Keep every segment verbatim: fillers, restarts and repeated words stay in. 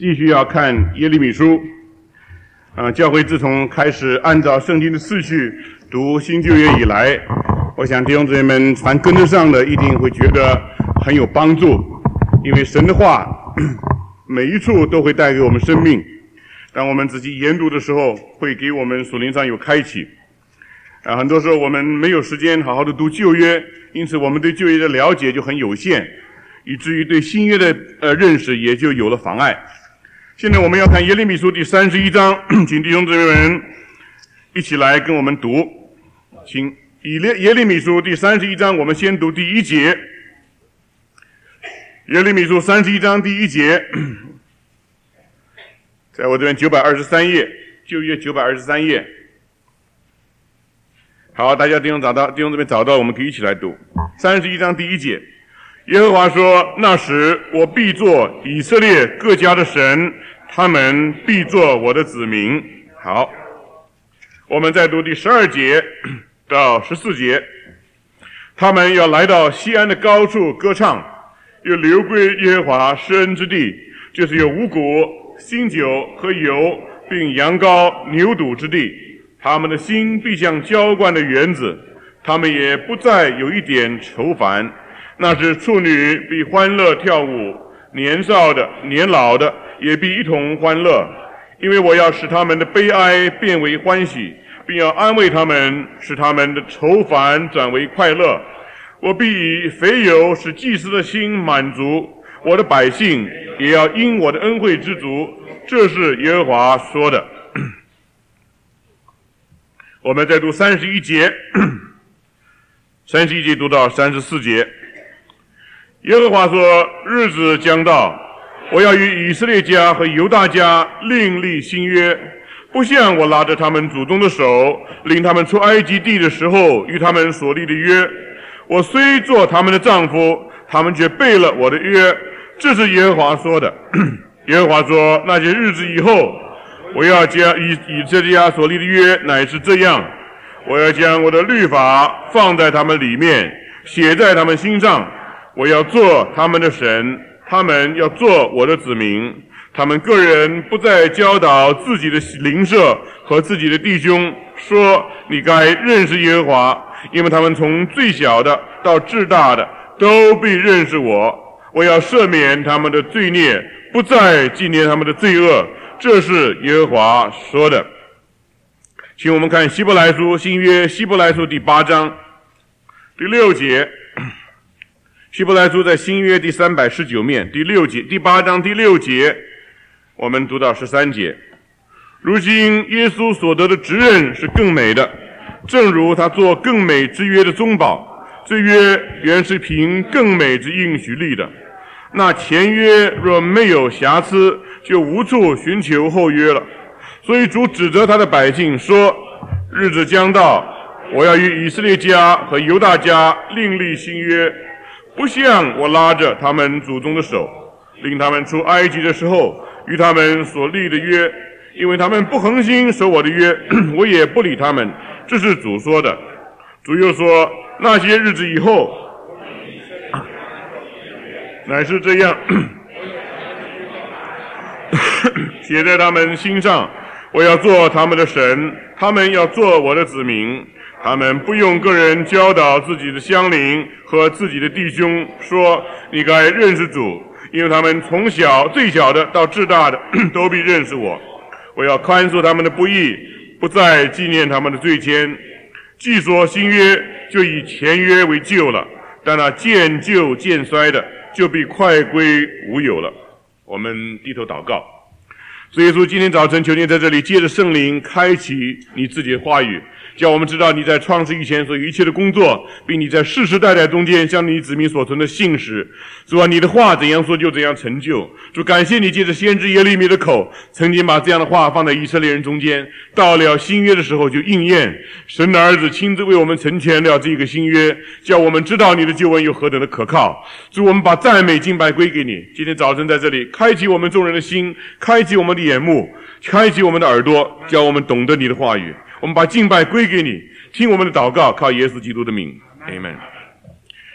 继续要看耶利米书，啊、呃，教会自从开始按照圣经的次序读新旧约以来，我想弟兄姊妹们凡跟得上的一定会觉得很有帮助，因为神的话每一处都会带给我们生命，当我们仔细研读的时候，会给我们属灵上有开启。啊，很多时候我们没有时间好好的读旧约，因此我们对旧约的了解就很有限，以至于对新约的呃认识也就有了妨碍。现在我们要看耶利米书第三十一章，请弟兄姊妹们一起来跟我们读。请以耶利米书第三十一章，我们先读第一节。耶利米书三十一章第一节，在我这边九百二十三页，旧约九百二十三页。好，大家弟兄找到，弟兄这边找到，我们可以一起来读。三十一章第一节，耶和华说：那时我必做以色列各家的神，他们必做我的子民。好，我们再读第十二节到十四节。他们要来到西安的高处歌唱，又流归耶和华施恩之地，就是有五谷、新酒和油，并羊羔、牛犊之地。他们的心必像浇灌的园子，他们也不再有一点愁烦。那时处女必欢乐跳舞，年少的、年老的也必一同欢乐，因为我要使他们的悲哀变为欢喜，并要安慰他们，使他们的愁烦转为快乐。我必以肥油使祭司的心满足，我的百姓也要因我的恩惠知足。这是耶和华说的。我们再读三十一节，三十一节读到三十四节。耶和华说：日子将到，我要与以色列家和犹大家另立新约，不像我拉着他们祖宗的手，领他们出埃及地的时候与他们所立的约。我虽做他们的丈夫，他们却背了我的约。这是耶和华说的。耶和华说：那些日子以后，我要将以以色列家所立的约乃是这样，我要将我的律法放在他们里面，写在他们心上。我要做他们的神，他们要做我的子民。他们个人不再教导自己的邻舍和自己的弟兄，说你该认识耶和华，因为他们从最小的到至大的都必认识我。我要赦免他们的罪孽，不再纪念他们的罪恶。这是耶和华说的。请我们看希伯来书，新约希伯来书第八章第六节。希伯来书在新约第三百十九面第六节，第八章第六节，我们读到十三节。如今耶稣所得的职任是更美的，正如他做更美之约的中保，这约原是凭更美之应许立的。那前约若没有瑕疵，就无处寻求后约了。所以主指责他的百姓说：日子将到，我要与以色列家和犹大家另立新约，不像我拉着他们祖宗的手，领他们出埃及的时候与他们所立的约，因为他们不恒心守我的约，我也不理他们。这是主说的。主又说：那些日子以后，乃是这样，写在他们心上。我要做他们的神，他们要做我的子民。他们不用个人教导自己的乡邻和自己的弟兄，说你该认识主，因为他们从小最小的到至大的都必认识我。我要宽恕他们的不义，不再纪念他们的罪愆。既说新约，就以前约为旧了，但那渐旧渐衰的，就必快归无有了。我们低头祷告。主耶稣，今天早晨求你在这里借着圣灵开启你自己的话语，叫我们知道你在创世以前所有一切的工作，并你在世世代代中间向你子民所存的信实。主啊，你的话怎样说就怎样成就。主，感谢你借着先知耶利米的口，曾经把这样的话放在以色列人中间，到了新约的时候就应验。神的儿子亲自为我们成全了这个新约，叫我们知道你的救恩有何等的可靠。主，我们把赞美敬拜归给你。今天早晨在这里开启我们众人的心，开启我们的眼目，开启我们的耳朵，叫我们懂得你的话语。我们把敬拜归给你，听我们的祷告，靠耶稣基督的名 Amen。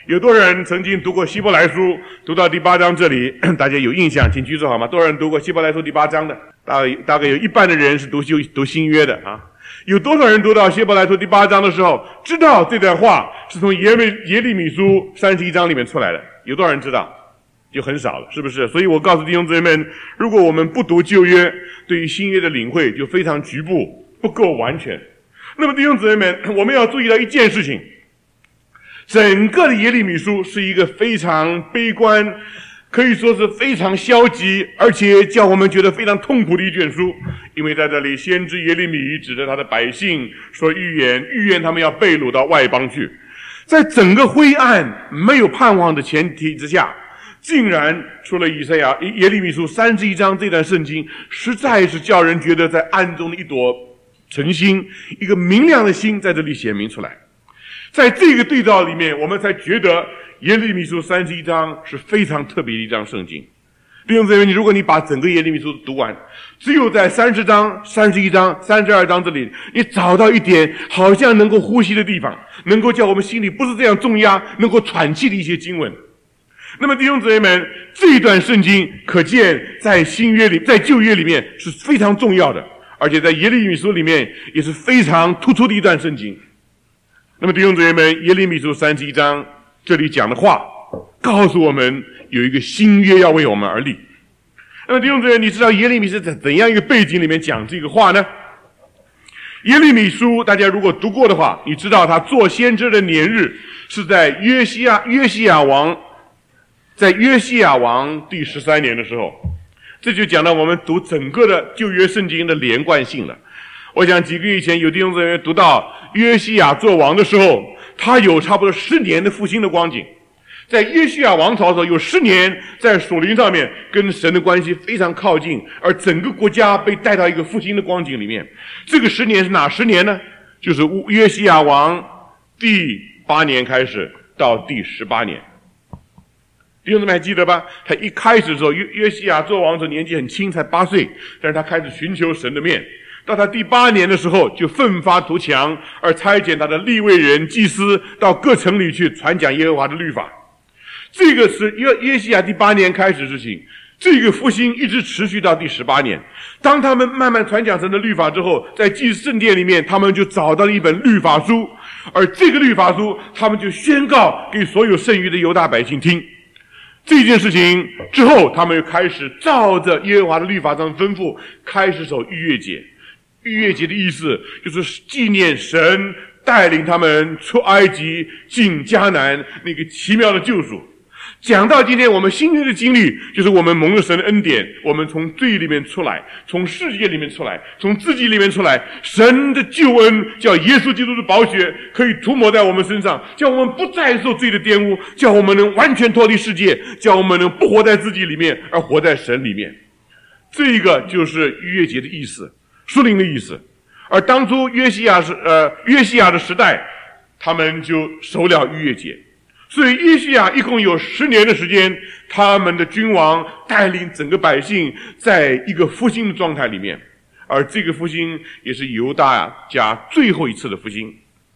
有多少人曾经读过希伯来书？读到第八章这里，大家有印象，请举手好吗？多少人读过希伯来书第八章的？大概大概有一半的人是读旧读新约的啊。有多少人读到希伯来书第八章的时候，知道这段话是从耶利耶利米书三十一章里面出来的？有多少人知道？就很少了，是不是？所以我告诉弟兄姊妹们，如果我们不读旧约，对于新约的领会就非常局部，不够完全。那么弟兄姊妹们，我们要注意到一件事情，整个的耶利米书是一个非常悲观，可以说是非常消极，而且叫我们觉得非常痛苦的一卷书。因为在这里，先知耶利米指着他的百姓说预言，预言他们要被掳到外邦去。在整个灰暗没有盼望的前提之下，竟然除了以赛亚耶利米书三十一章这段圣经，实在是叫人觉得在暗中的一朵晨星，一个明亮的星在这里显明出来。在这个对照里面，我们才觉得耶利米书三十一章是非常特别的一章圣经。弟兄姊妹，如果你把整个耶利米书读完，只有在三十章、三十一章、三十二章这里，你找到一点好像能够呼吸的地方，能够叫我们心里不是这样重压，能够喘气的一些经文。那么弟兄姊妹们，这一段圣经可见在新约里，在旧约里面是非常重要的，而且在耶利米书里面也是非常突出的一段圣经。那么弟兄姊妹们，耶利米书三十一章这里讲的话告诉我们有一个新约要为我们而立。那么弟兄姊妹，你知道耶利米是在怎样一个背景里面讲这个话呢？耶利米书大家如果读过的话，你知道他做先知的年日是在约西亚约西亚王在约西亚王第十三年的时候。这就讲到我们读整个的旧约圣经的连贯性了。我想几个月以前有弟兄姊妹读到约西亚做王的时候，他有差不多十年的复兴的光景。在约西亚王朝的时候，有十年在属灵上面跟神的关系非常靠近，而整个国家被带到一个复兴的光景里面。这个十年是哪十年呢？就是约西亚王第八年开始到第十八年。弟兄姊妹还记得吧？他一开始的时候，约约西亚做王的时候年纪很轻，才八岁，但是他开始寻求神的面。到他第八年的时候，就奋发图强，而差遣他的利未人祭司到各城里去传讲耶和华的律法。这个是约约西亚第八年开始的事情，这个复兴一直持续到第十八年。当他们慢慢传讲神的律法之后，在祭司圣殿里面，他们就找到了一本律法书，而这个律法书，他们就宣告给所有剩余的犹大百姓听。这件事情之后，他们又开始照着耶和华的律法上吩咐，开始守逾越节。逾越节的意思就是纪念神带领他们出埃及进迦南那个奇妙的救赎。讲到今天我们新约的经历，就是我们蒙了神的恩典，我们从罪里面出来，从世界里面出来，从自己里面出来，神的救恩叫耶稣基督的宝血可以涂抹在我们身上，叫我们不再受罪的玷污，叫我们能完全脱离世界，叫我们能不活在自己里面，而活在神里面。这个就是逾越节的意思，属灵的意思。而当初约西亚是呃约西亚的时代，他们就守了逾越节。所以约西亚一共有十年的时间，他们的君王带领整个百姓在一个复兴的状态里面，而这个复兴也是犹大家最后一次的复兴。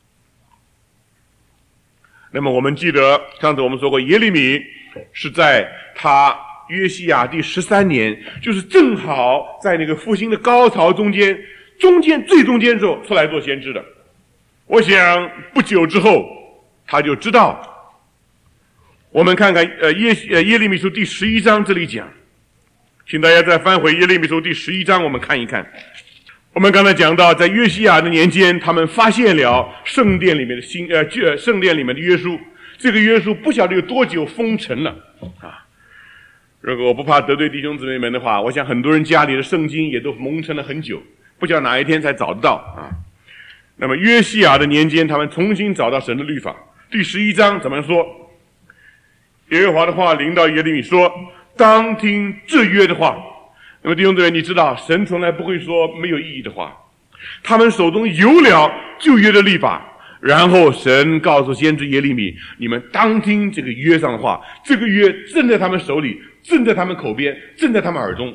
那么我们记得上次我们说过，耶利米是在他约西亚第十三年，就是正好在那个复兴的高潮中间，中间最中间的时候出来做先知的。我想不久之后他就知道。我们看看呃耶呃耶利米书第十一章这里讲，请大家再翻回耶利米书第十一章，我们看一看。我们刚才讲到，在约西亚的年间，他们发现了圣殿里面的新呃圣殿里面的约书，这个约书不晓得有多久封尘了啊。如果我不怕得罪弟兄姊妹们的话，我想很多人家里的圣经也都蒙尘了很久，不知道哪一天才找得到啊。那么约西亚的年间，他们重新找到神的律法。第十一章怎么说？耶和华的话临到耶利米说：“当听这约的话。”那么弟兄姊妹，你知道神从来不会说没有意义的话。他们手中有了旧约的律法，然后神告诉先知耶利米：“你们当听这个约上的话。”这个约正在他们手里，正在他们口边，正在他们耳中。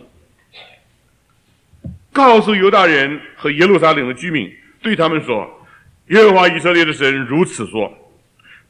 告诉犹大人和耶路撒冷的居民，对他们说：“耶和华以色列的神如此说：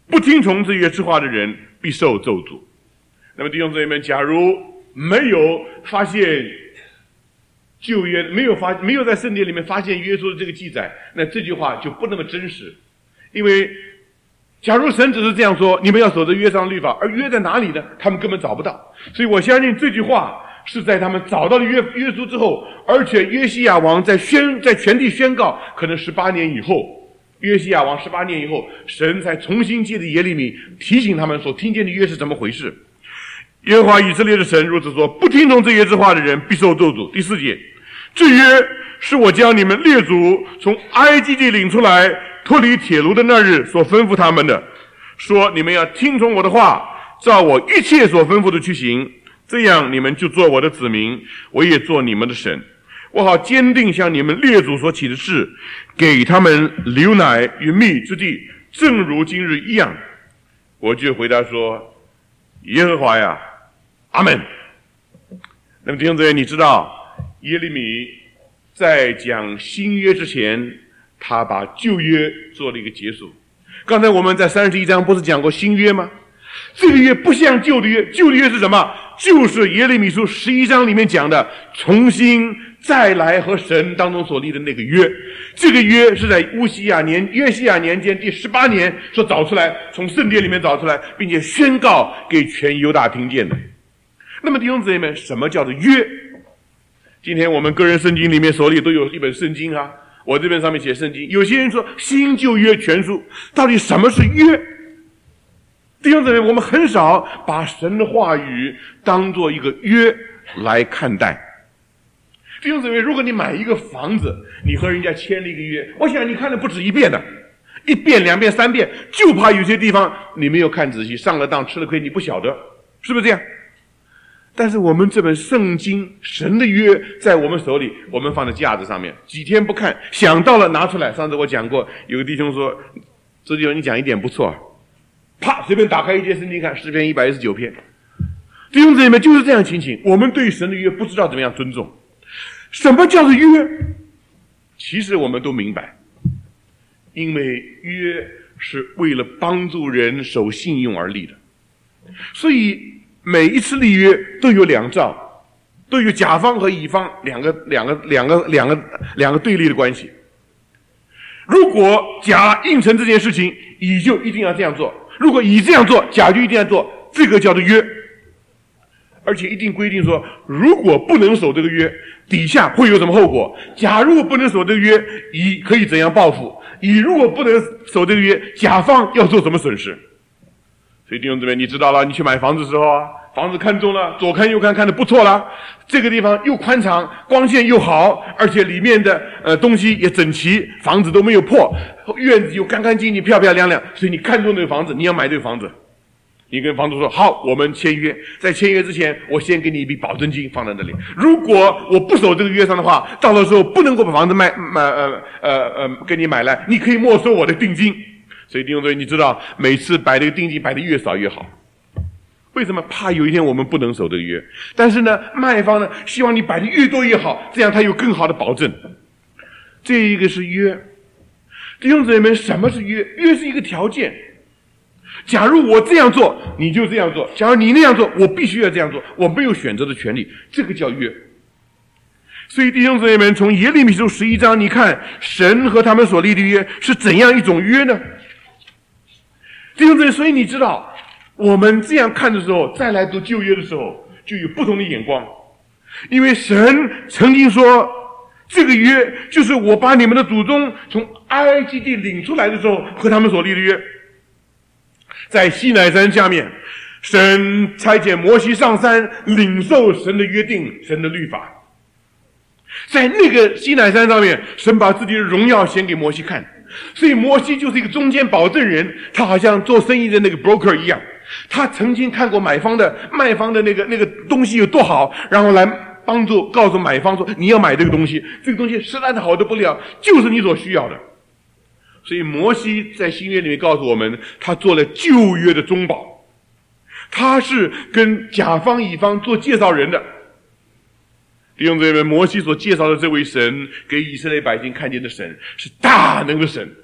不听从这约之话的人必受咒诅。那么弟兄姊妹们，假如没有发现旧约，没有发没有在圣殿里面发现约书的这个记载，那这句话就不那么真实。因为假如神只是这样说，你们要守着约上律法，而约在哪里呢？他们根本找不到。所以我相信这句话是在他们找到了约约书之后，而且约西亚王在宣在全地宣告，可能十八年以后，约西亚王十八年以后，神才重新借着耶利米提醒他们所听见的约是怎么回事。耶和华以色列的神如此说：不听从这约之话的人必受咒诅。第四节，这约是我将你们列祖从埃及地领出来，脱离铁炉的那日所吩咐他们的，说你们要听从我的话，照我一切所吩咐的去行，这样你们就做我的子民，我也做你们的神。我好坚定向你们列祖所起的誓，给他们流奶与蜜之地，正如今日一样。我就回答说：耶和华呀，阿们。那么弟兄姊妹，你知道耶利米在讲新约之前，他把旧约做了一个结束。刚才我们在三十一章不是讲过新约吗？这个约不像旧的约，旧的约是什么？就是耶利米书十一章里面讲的重新再来和神当中所立的那个约。这个约是在乌西亚年约西亚年间第十八年所找出来，从圣殿里面找出来，并且宣告给全犹大听见的。那么弟兄姊妹们，什么叫做约？今天我们个人圣经里面手里都有一本圣经啊，我这边上面写圣经。有些人说新旧约全书，到底什么是约？弟兄姊妹，我们很少把神的话语当作一个约来看待。弟兄姊妹，如果你买一个房子，你和人家签了一个约，我想你看了不止一遍的，一遍两遍三遍，就怕有些地方你没有看仔细，上了当吃了亏，你不晓得，是不是这样？但是我们这本圣经神的约在我们手里，我们放在架子上面，几天不看，想到了拿出来。上次我讲过，有个弟兄说：周弟兄你讲一点不错，啪随便打开一节圣经看，诗篇一百一十九篇。弟兄姊妹们，就是这样情形，我们对神的约不知道怎么样尊重。什么叫做约？其实我们都明白，因为约是为了帮助人守信用而立的，所以每一次立约都有两兆，都有甲方和乙方两个两个两个两个两个对立的关系。如果甲应承这件事情，乙就一定要这样做；如果乙这样做，甲就一定要做，这个叫做约。而且一定规定说，如果不能守这个约，底下会有什么后果？甲如果不能守这个约，乙可以怎样报复？乙如果不能守这个约，甲方要做什么损失？所以弟兄姊妹，你知道了，你去买房子的时候啊，房子看中了，左看右看，看得不错了，这个地方又宽敞，光线又好，而且里面的呃东西也整齐，房子都没有破，院子又干干净净、漂漂亮亮，所以你看中这个房子，你要买这个房子。你跟房主说好，我们签约，在签约之前我先给你一笔保证金放在那里，如果我不守这个约上的话，到了时候不能够把房子卖买呃呃呃给你买来，你可以没收我的定金。所以弟兄姊妹，你知道每次摆这个定金摆得越少越好，为什么？怕有一天我们不能守这个约。但是呢，卖方呢希望你摆得越多越好，这样他有更好的保证。这一个是约。弟兄姊妹们，什么是约？约是一个条件。假如我这样做，你就这样做；假如你那样做，我必须要这样做，我没有选择的权利，这个叫约。所以弟兄姊妹们，从耶利米书十一章，你看神和他们所立的约是怎样一种约呢？弟兄姊妹，所以你知道我们这样看的时候，再来读旧约的时候就有不同的眼光。因为神曾经说，这个约就是我把你们的祖宗从埃及地领出来的时候和他们所立的约。在西乃山下面，神差遣摩西上山领受神的约定，神的律法。在那个西乃山上面，神把自己的荣耀显给摩西看，所以摩西就是一个中间保证人，他好像做生意的那个 broker 一样，他曾经看过买方的卖方的那个那个东西有多好，然后来帮助告诉买方说，你要买这个东西，这个东西实在是好得不了，就是你所需要的。所以摩西在新约里面告诉我们，他做了旧约的中保，他是跟甲方乙方做介绍人的。弟兄姊妹们，摩西所介绍的这位神，给以色列百姓看见的神是大能的神，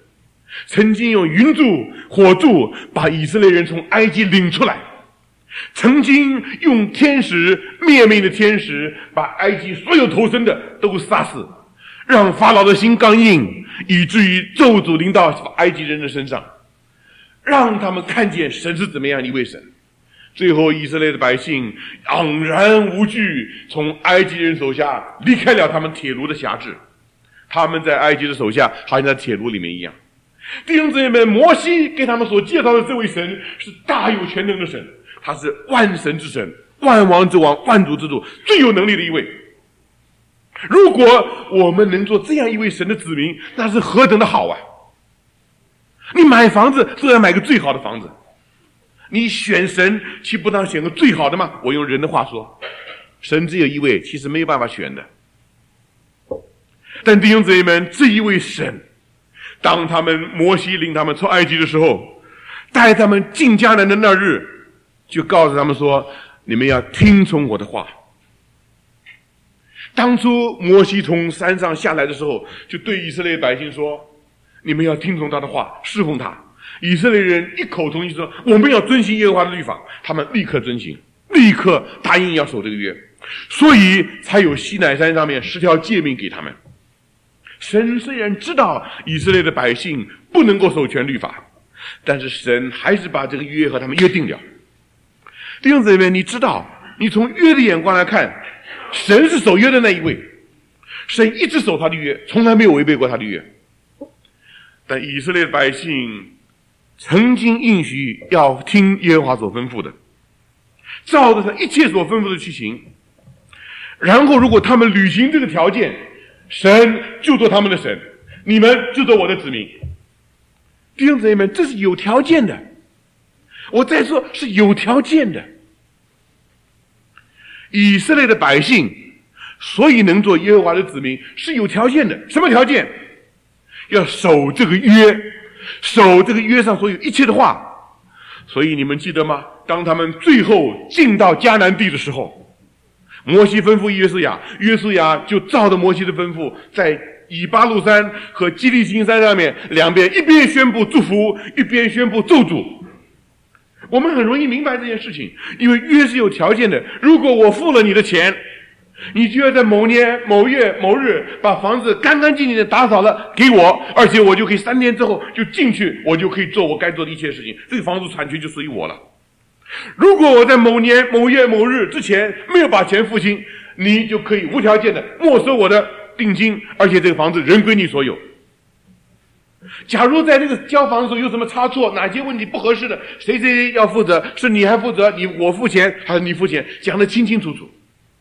曾经用云柱火柱把以色列人从埃及领出来，曾经用天使灭命的天使把埃及所有投生的都杀死，让法老的心刚硬，以至于咒诅临到埃及人的身上，让他们看见神是怎么样一位神。最后以色列的百姓昂然无惧，从埃及人手下离开了他们铁炉的辖制，他们在埃及的手下好像在铁炉里面一样。弟兄姊妹们，摩西给他们所介绍的这位神是大有全能的神，他是万神之神，万王之王，万主之主，最有能力的一位。如果我们能做这样一位神的子民，那是何等的好啊！你买房子都要买个最好的房子，你选神岂不当选个最好的吗？我用人的话说，神只有一位，其实没有办法选的。但弟兄姊妹们，这一位神，当他们摩西领他们出埃及的时候，带他们进迦南的那日，就告诉他们说，你们要听从我的话。当初摩西从山上下来的时候，就对以色列百姓说，你们要听从他的话，侍奉他。以色列人一口同意说，我们要遵行耶和华的律法，他们立刻遵行，立刻答应要守这个约，所以才有西乃山上面十条诫命给他们。神虽然知道以色列的百姓不能够守全律法，但是神还是把这个约和他们约定了。弟兄姊妹，你知道，你从约的眼光来看，神是守约的那一位，神一直守他的约，从来没有违背过他的约。但以色列的百姓曾经应许要听耶和华所吩咐的，照着他一切所吩咐的去行，然后如果他们履行这个条件，神就做他们的神，你们就做我的子民。弟兄姊妹们，这是有条件的，我再说是有条件的。以色列的百姓所以能做耶和华的子民是有条件的。什么条件？要守这个约，守这个约上所有一切的话。所以你们记得吗？当他们最后进到迦南地的时候，摩西吩咐约书亚，约书亚就照着摩西的吩咐，在以巴路山和基利心山上面两边一边宣布祝福，一边宣布咒诅。我们很容易明白这件事情，因为约是有条件的。如果我付了你的钱，你就要在某年某月某日把房子干干净净的打扫了给我，而且我就可以三天之后就进去，我就可以做我该做的一切事情，这个房子产权就属于我了。如果我在某年某月某日之前没有把钱付清，你就可以无条件的没收我的定金，而且这个房子人归你所有。假如在那个交房的时候有什么差错，哪些问题不合适的，谁谁谁要负责，是你还负责，你我付钱还是你付钱，讲得清清楚楚。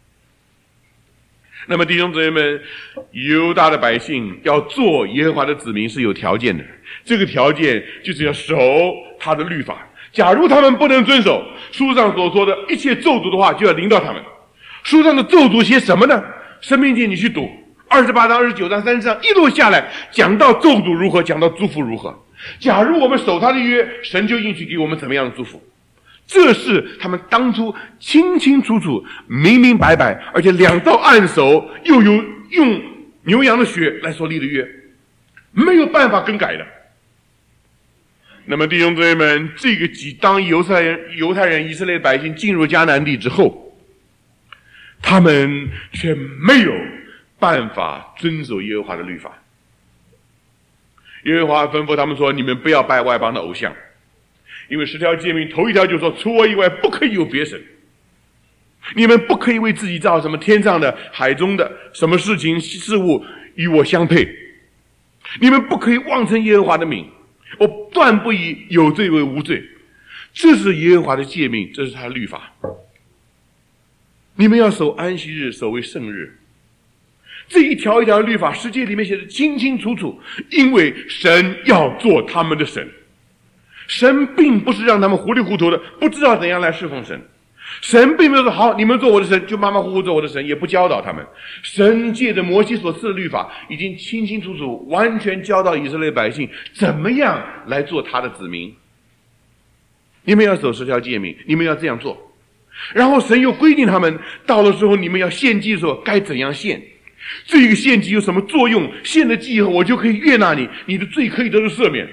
那么弟兄姊妹们，犹大的百姓要做耶和华的子民是有条件的，这个条件就是要守他的律法。假如他们不能遵守书上所说的一切咒诅的话，就要临到他们。书上的咒诅写什么呢？申命记你去读二十八章、二十九章、三十章，一路下来讲到咒诅如何，讲到祝福如何。假如我们守他的约，神就应许给我们怎么样的祝福。这是他们当初清清楚楚、明明白白，而且两道按手，又有用牛羊的血来所立的约，没有办法更改的。那么弟兄姊妹们，这个几当犹太人、犹太人、以色列百姓进入迦南地之后，他们却没有办法遵守耶和华的律法。耶和华吩咐他们说：“你们不要拜外邦的偶像。”因为十条诫命头一条就说，除我以外不可以有别神，你们不可以为自己造什么天上的海中的什么事情事物与我相配，你们不可以妄称耶和华的名，我断不以有罪为无罪。这是耶和华的诫命，这是他的律法。你们要守安息日，守为圣日。这一条一条的律法世界里面写的清清楚楚，因为神要做他们的神。神并不是让他们糊里糊涂的不知道怎样来侍奉神，神并没有说好你们做我的神就马马虎虎做我的神，也不教导他们。神借着摩西所赐的律法，已经清清楚楚完全教导以色列百姓怎么样来做他的子民。你们要守十条诫命，你们要这样做。然后神又规定他们到了时候你们要献祭的时候该怎样献，这个献祭有什么作用，献了祭以后我就可以悦纳你，你的罪可以得到赦免。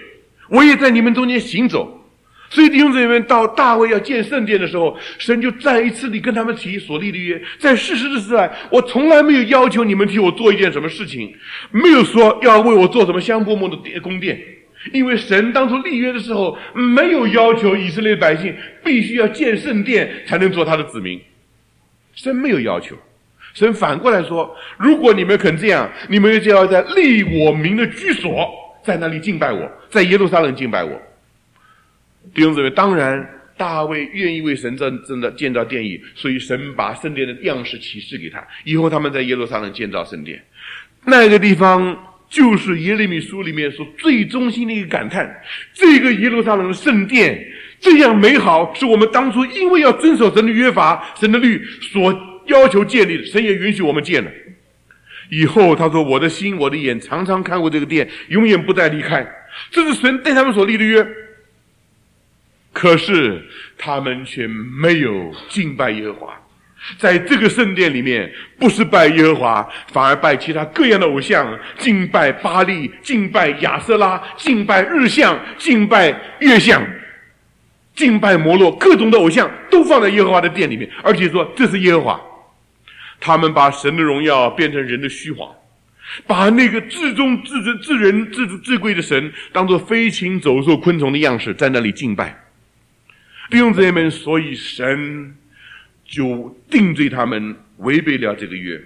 我也在你们中间行走。所以弟兄姊妹们，到大卫要建圣殿的时候，神就再一次地跟他们提所立的约。在世世之来，我从来没有要求你们替我做一件什么事情，没有说要为我做什么香柏木的宫殿，因为神当初立约的时候，没有要求以色列百姓必须要建圣殿才能做他的子民。神没有要求，神反过来说，如果你们肯这样，你们就要在立我名的居所，在那里敬拜我，在耶路撒冷敬拜我。弟兄姊妹，当然大卫愿意为神真真的建造殿宇，所以神把圣殿的样式启示给他，以后他们在耶路撒冷建造圣殿。那个地方就是耶利米书里面所最中心的一个感叹，这个耶路撒冷的圣殿这样美好，是我们当初因为要遵守神的约法、神的律所要求建立的，神也允许我们建了。以后他说，我的心我的眼常常看过这个殿，永远不再离开。这是神对他们所立的约。可是他们却没有敬拜耶和华，在这个圣殿里面，不是拜耶和华，反而拜其他各样的偶像，敬拜巴力，敬拜亚瑟拉，敬拜日像，敬拜月像，敬拜摩洛，各种的偶像都放在耶和华的殿里面，而且说这是耶和华。他们把神的荣耀变成人的虚谎，把那个至忠至尊至人至至贵的神当作飞禽走兽昆虫的样式，在那里敬拜。弟兄姊妹们，所以神就定罪他们违背了这个约。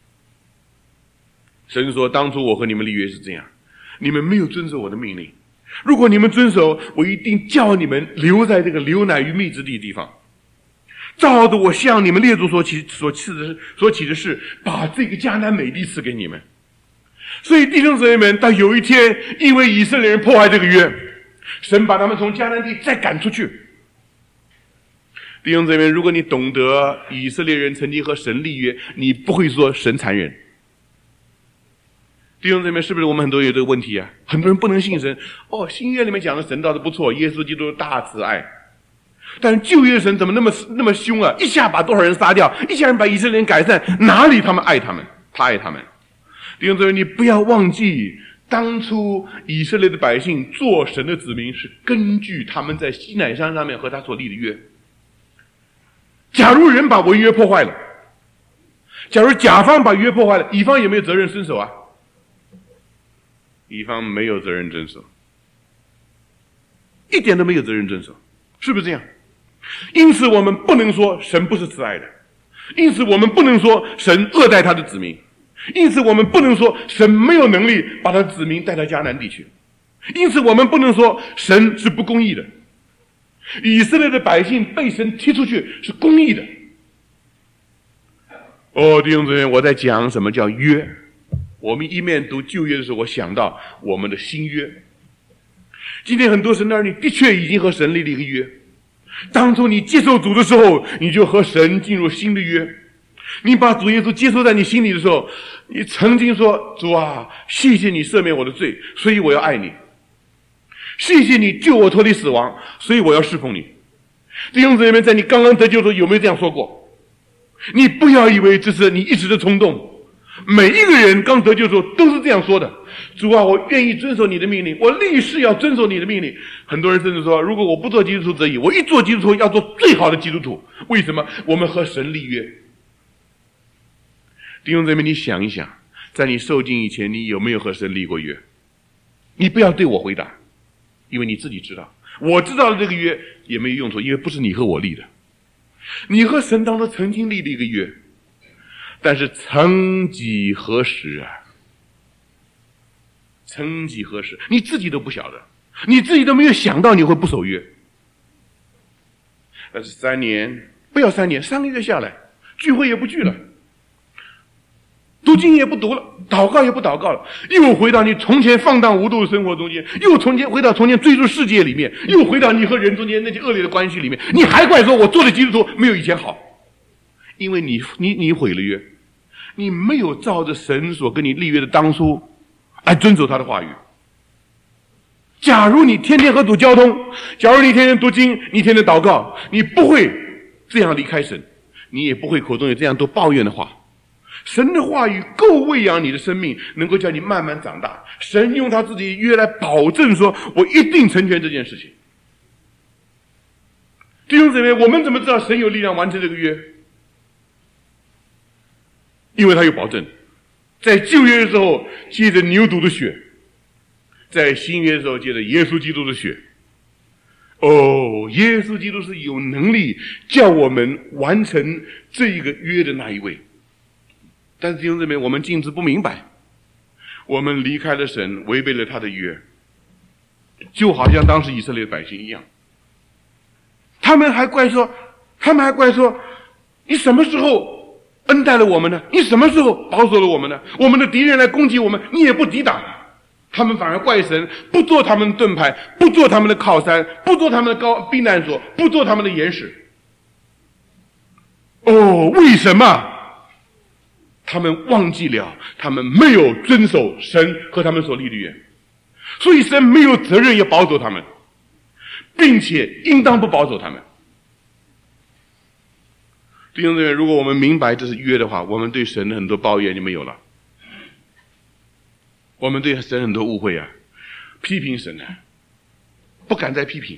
神说，当初我和你们立约是这样，你们没有遵守我的命令，如果你们遵守，我一定叫你们留在这个流奶与蜜之地地方，照着我向你们列祖所起所起的所起的事，把这个迦南美地赐给你们。所以弟兄姊妹们，到有一天，因为以色列人破坏这个约，神把他们从迦南地再赶出去。弟兄姊妹，如果你懂得以色列人曾经和神立约，你不会说神残忍。弟兄姊妹，是不是我们很多有这个问题啊？很多人不能信神。哦，新约里面讲的神倒是不错，耶稣基督的大慈爱，但旧约神怎么那么那么凶啊？一下把多少人杀掉，一下把以色列人改善，哪里他们爱他们？他爱他们。弟兄姊妹，你不要忘记，当初以色列的百姓做神的子民，是根据他们在西乃山上面和他所立的约。假如人把违约破坏了，假如甲方把约破坏了，乙方有没有责任遵守啊？乙方没有责任遵守，一点都没有责任遵守，是不是这样？因此我们不能说神不是慈爱的，因此我们不能说神恶待他的子民，因此我们不能说神没有能力把他的子民带到迦南地去，因此我们不能说神是不公义的。以色列的百姓被神踢出去是公义的。哦，弟兄姊妹，我在讲什么叫约。我们一面读旧约的时候，我想到我们的新约。今天很多神的儿女的确已经和神立了一个约。当初你接受主的时候，你就和神进入新的约。你把主耶稣接受在你心里的时候，你曾经说，主啊，谢谢你赦免我的罪，所以我要爱你。谢谢你救我脱离死亡，所以我要侍奉你。弟兄姊妹们，在你刚刚得救的时候有没有这样说过？你不要以为这是你一时的冲动，每一个人刚得救的时候都是这样说的，主啊，我愿意遵守你的命令，我立誓要遵守你的命令。很多人甚至说，如果我不做基督徒则已，我一做基督徒要做最好的基督徒。为什么？我们和神立约。弟兄姊妹，你想一想，在你受浸以前，你有没有和神立过约？你不要对我回答，因为你自己知道，我知道的这个约也没有用处，因为不是你和我立的。你和神当中曾经立了一个约，但是曾几何时啊，曾几何时你自己都不晓得，你自己都没有想到你会不守约。但是三年，不要三年，三个月下来，聚会也不聚了，读经也不读了，祷告也不祷告了，又回到你从前放荡无度的生活中间，又从前回到从前追逐世界里面，又回到你和人中间那些恶劣的关系里面，你还怪说我做的基督徒没有以前好，因为你你你毁了约，你没有照着神所跟你立约的当初来遵守他的话语。假如你天天和主交通，假如你天天读经，你天天祷告，你不会这样离开神，你也不会口中有这样多抱怨的话。 神的话语够喂养你的生命，能够叫你慢慢长大。神用他自己约来保证说，我一定成全这件事情。弟兄姊妹，我们怎么知道神有力量完成这个约？因为他有保证。在旧约的时候借着牛犊的血，在新约的时候借着耶稣基督的血。哦，耶稣基督是有能力叫我们完成这一个约的那一位。但是弟兄姊妹，我们竟知不明白，我们离开了神，违背了他的约，就好像当时以色列百姓一样。他们还怪说，他们还怪说，你什么时候恩待了我们呢？你什么时候保守了我们呢？我们的敌人来攻击我们，你也不抵挡。他们反而怪神，不做他们的盾牌，不做他们的靠山，不做他们的高避难所，不做他们的岩石。哦，为什么？他们忘记了，他们没有遵守神和他们所立的约，所以神没有责任要保守他们，并且应当不保守他们。弟兄姊妹，如果我们明白这是约的话，我们对神的很多抱怨就没有了。我们对神很多误会啊，批评神啊，不敢再批评。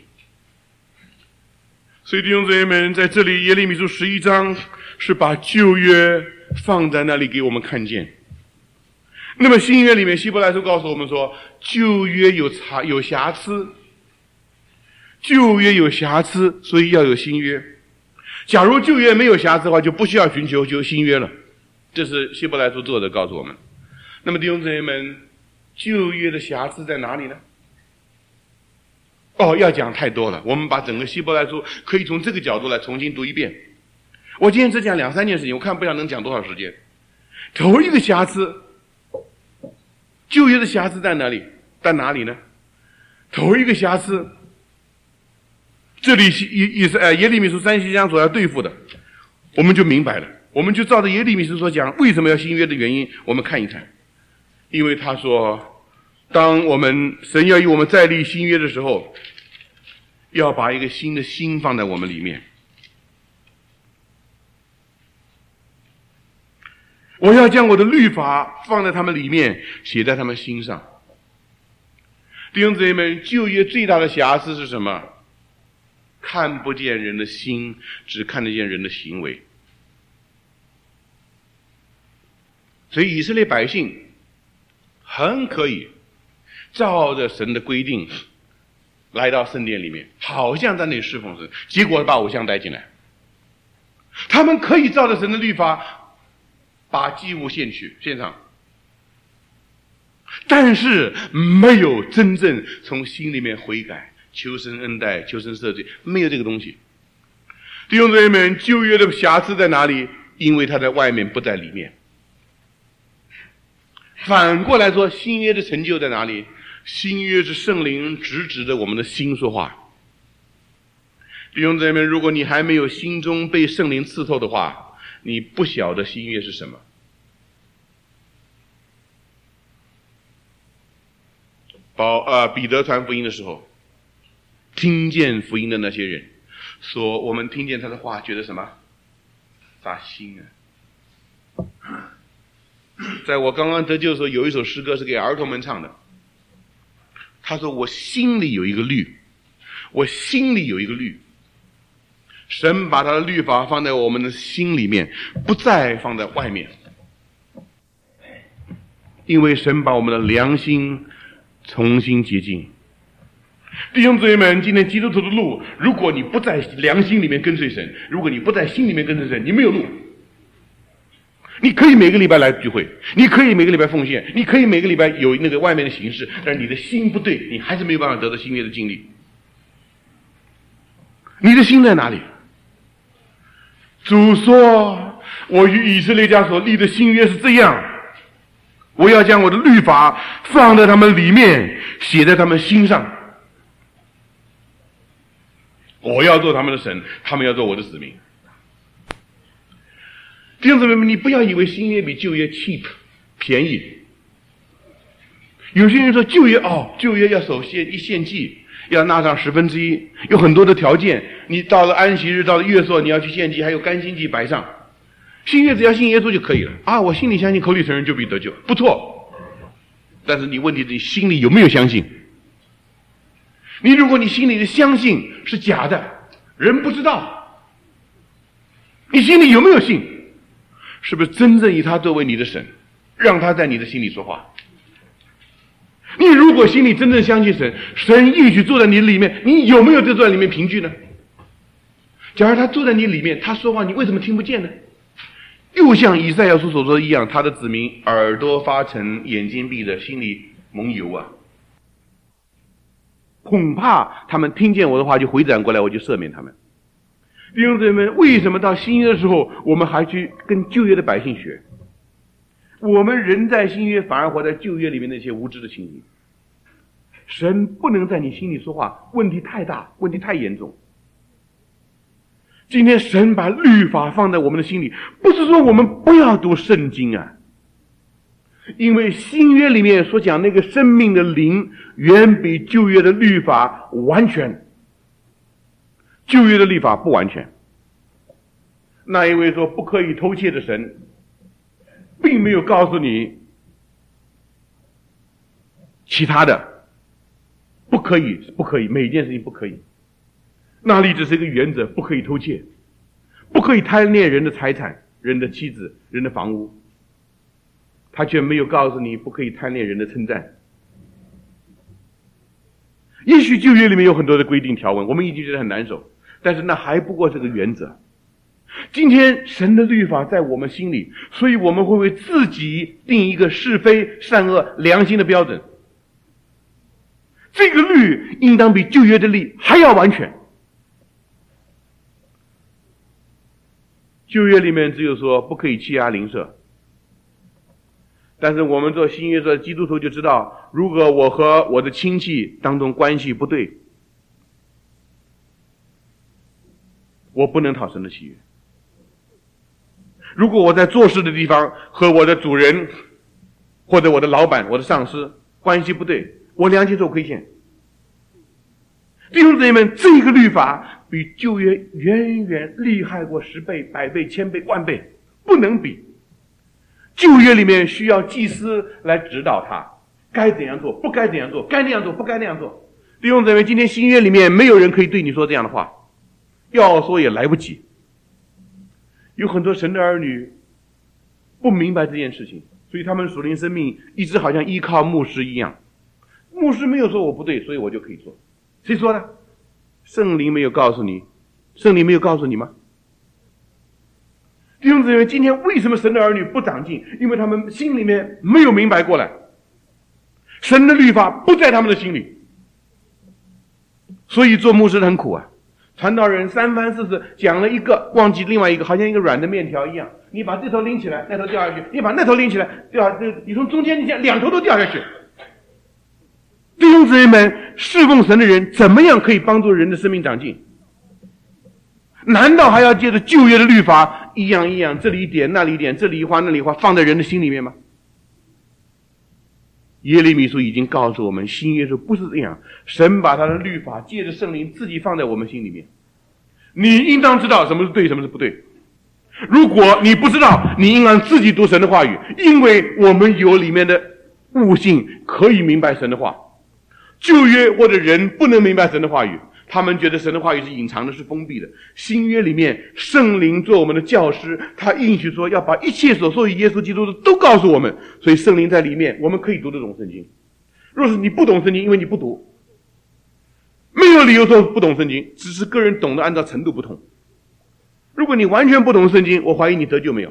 所以弟兄姊妹们，在这里耶利米书十一章是把旧约放在那里给我们看见。那么新约里面希伯来书告诉我们说，旧约有差有瑕疵，旧约有瑕疵，所以要有新约。假如旧约没有瑕疵的话，就不需要寻求就新约了。这是希伯来书作者告诉我们。那么弟兄姊妹们，旧约的瑕疵在哪里呢？哦，要讲太多了，我们把整个希伯来书可以从这个角度来重新读一遍。我今天只讲两三件事情，我看不知道能讲多少时间。头一个瑕疵，旧约的瑕疵在哪里？在哪里呢？头一个瑕疵，这里也也是呃耶利米书三十章所要对付的，我们就明白了。我们就照着耶利米书所讲，为什么要新约的原因，我们看一看。因为他说，当我们神要与我们再立新约的时候，要把一个新的心放在我们里面。我要将我的律法放在他们里面，写在他们心上。弟兄姊妹们，旧约最大的瑕疵是什么？看不见人的心，只看得见人的行为。所以以色列百姓很可以照着神的规定来到圣殿里面，好像在那里侍奉神，结果把偶像带进来。他们可以照着神的律法把祭物献去献上，但是没有真正从心里面悔改，求神恩待，求神赦罪，没有这个东西。弟兄姊妹们，旧约的瑕疵在哪里？因为它在外面，不在里面。反过来说，新约的成就在哪里？新约是圣灵直指着我们的心说话。弟兄姊妹们，如果你还没有心中被圣灵刺透的话，你不晓得新约是什么。保呃彼得传福音的时候，听见福音的那些人说，我们听见他的话，觉得什么？扎心啊！在我刚刚得救的时候，有一首诗歌是给儿童们唱的。他说：“我心里有一个律，我心里有一个律。”神把他的律法放在我们的心里面，不再放在外面，因为神把我们的良心重新洁净。弟兄姊妹们，今天基督徒的路，如果你不在良心里面跟随神，如果你不在心里面跟随神，你没有路。你可以每个礼拜来聚会，你可以每个礼拜奉献，你可以每个礼拜有那个外面的形式，但是你的心不对，你还是没有办法得到新约的经历。你的心在哪里？主说，我与以色列家所立的新约是这样，我要将我的律法放在他们里面，写在他们心上。我要做他们的神，他们要做我的子民。弟兄姊妹们，你不要以为新约比旧约 cheap 便宜。有些人说旧约哦，旧约要守献一献祭，要纳上十分之一，有很多的条件。你到了安息日，到了月朔，你要去献祭，还有甘心祭摆上。 新约只要信耶稣就可以了啊！我心里相信，口里承认就必得救，不错。但是你问题是你心里有没有相信？你如果你心里的相信是假的，人不知道，你心里有没有信？是不是真正以他作为你的神，让他在你的心里说话？你如果心里真正相信神，神允许坐在你里面，你有没有在坐在里面凭据呢？假如他坐在你里面，他说话，你为什么听不见呢？又像以赛亚书所说的一样，他的子民耳朵发沉，眼睛闭着，心里蒙油啊！恐怕他们听见我的话就回转过来，我就赦免他们。弟兄姊妹们，为什么到新约的时候，我们还去跟旧约的百姓学？我们人在新约，反而活在旧约里面那些无知的情形。神不能在你心里说话，问题太大，问题太严重。今天神把律法放在我们的心里，不是说我们不要读圣经啊，因为新约里面所讲那个生命的灵，远比旧约的律法完全。旧约的律法不完全。那一位说不可以偷窃的神，并没有告诉你其他的不可以，不可以，每件事情不可以。那里只是一个原则，不可以偷窃，不可以贪恋人的财产、人的妻子、人的房屋。他却没有告诉你不可以贪恋人的称赞。也许旧约里面有很多的规定条文，我们已经觉得很难受，但是那还不过是个原则。今天神的律法在我们心里，所以我们会为自己定一个是非善恶良心的标准。这个律应当比旧约的律还要完全。旧约里面只有说不可以欺压邻舍，但是我们做新约做基督徒就知道，如果我和我的亲戚当中关系不对，我不能讨神的喜悦。如果我在做事的地方和我的主人或者我的老板、我的上司关系不对，我良心受亏欠。弟兄姊妹们，这个律法比旧约远远厉害过十倍、百倍、千倍、万倍，不能比。旧约里面需要祭司来指导他该怎样做，不该怎样做，该那样做，不该那样做。弟兄姊妹，今天新约里面没有人可以对你说这样的话，要说也来不及。有很多神的儿女不明白这件事情，所以他们属灵生命一直好像依靠牧师一样。牧师没有说我不对，所以我就可以做。谁说的？圣灵没有告诉你，圣灵没有告诉你吗？弟兄姊妹，今天为什么神的儿女不长进？因为他们心里面没有明白过来，神的律法不在他们的心里，所以做牧师很苦啊。传道人三番四次讲了一个，忘记另外一个，好像一个软的面条一样。你把这头拎起来，那头掉下去；你把那头拎起来，掉下去，你从中间你讲两头都掉下去。弟兄姊妹们，侍奉神的人怎么样可以帮助人的生命长进？难道还要借着旧约的律法一样一样，这里一点那里一点，这里一画那里一画，放在人的心里面吗？耶利米书已经告诉我们，新约书不是这样，神把他的律法借着圣灵自己放在我们心里面。你应当知道什么是对，什么是不对。如果你不知道，你应当自己读神的话语，因为我们有里面的悟性，可以明白神的话。旧约或者人不能明白神的话语，他们觉得神的话语是隐藏的，是封闭的。新约里面圣灵做我们的教师，他应许说要把一切所受于耶稣基督的都告诉我们，所以圣灵在里面，我们可以读得懂圣经。若是你不懂圣经，因为你不读，没有理由说不懂圣经，只是个人懂得按照程度不同。如果你完全不懂圣经，我怀疑你得救没有。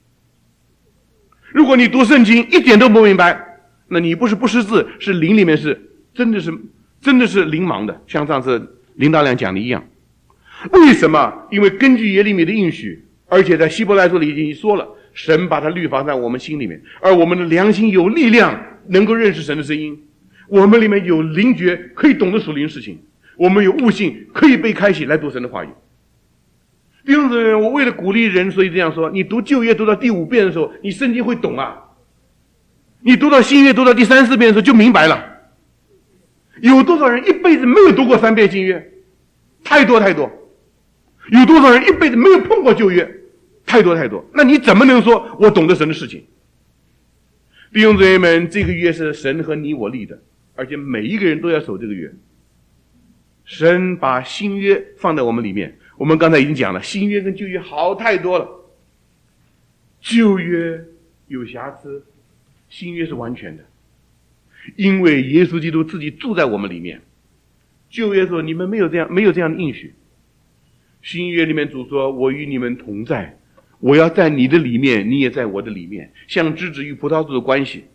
如果你读圣经一点都不明白，那你不是不识字，是灵里面是真的是真的是灵盲的，像上次林大亮讲的一样。为什么？因为根据耶利米的应许，而且在希伯来书里已经说了，神把他律法在我们心里面，而我们的良心有力量能够认识神的声音，我们里面有灵觉可以懂得属灵事情，我们有悟性可以被开启来读神的话语。弟兄姊妹，我为了鼓励人，所以这样说，你读旧约读到第五遍的时候，你圣经会懂啊。你读到新约读到第三四遍的时候就明白了。有多少人一辈子没有读过三遍新约？太多太多。有多少人一辈子没有碰过旧约？ 太多太多。那你怎么能说我懂得神的事情？弟兄姊妹们，这个约是神和你我立的，而且每一个人都要守这个约。神把新约放在我们里面，我们刚才已经讲了，新约跟旧约好太多了。旧约有瑕疵，新约是完全的，因为耶稣基督自己住在我们里面。旧约说你们没有这样没有这样的应许，新约里面主说我与你们同在，我要在你的里面，你也在我的里面，像枝子与葡萄树的关系。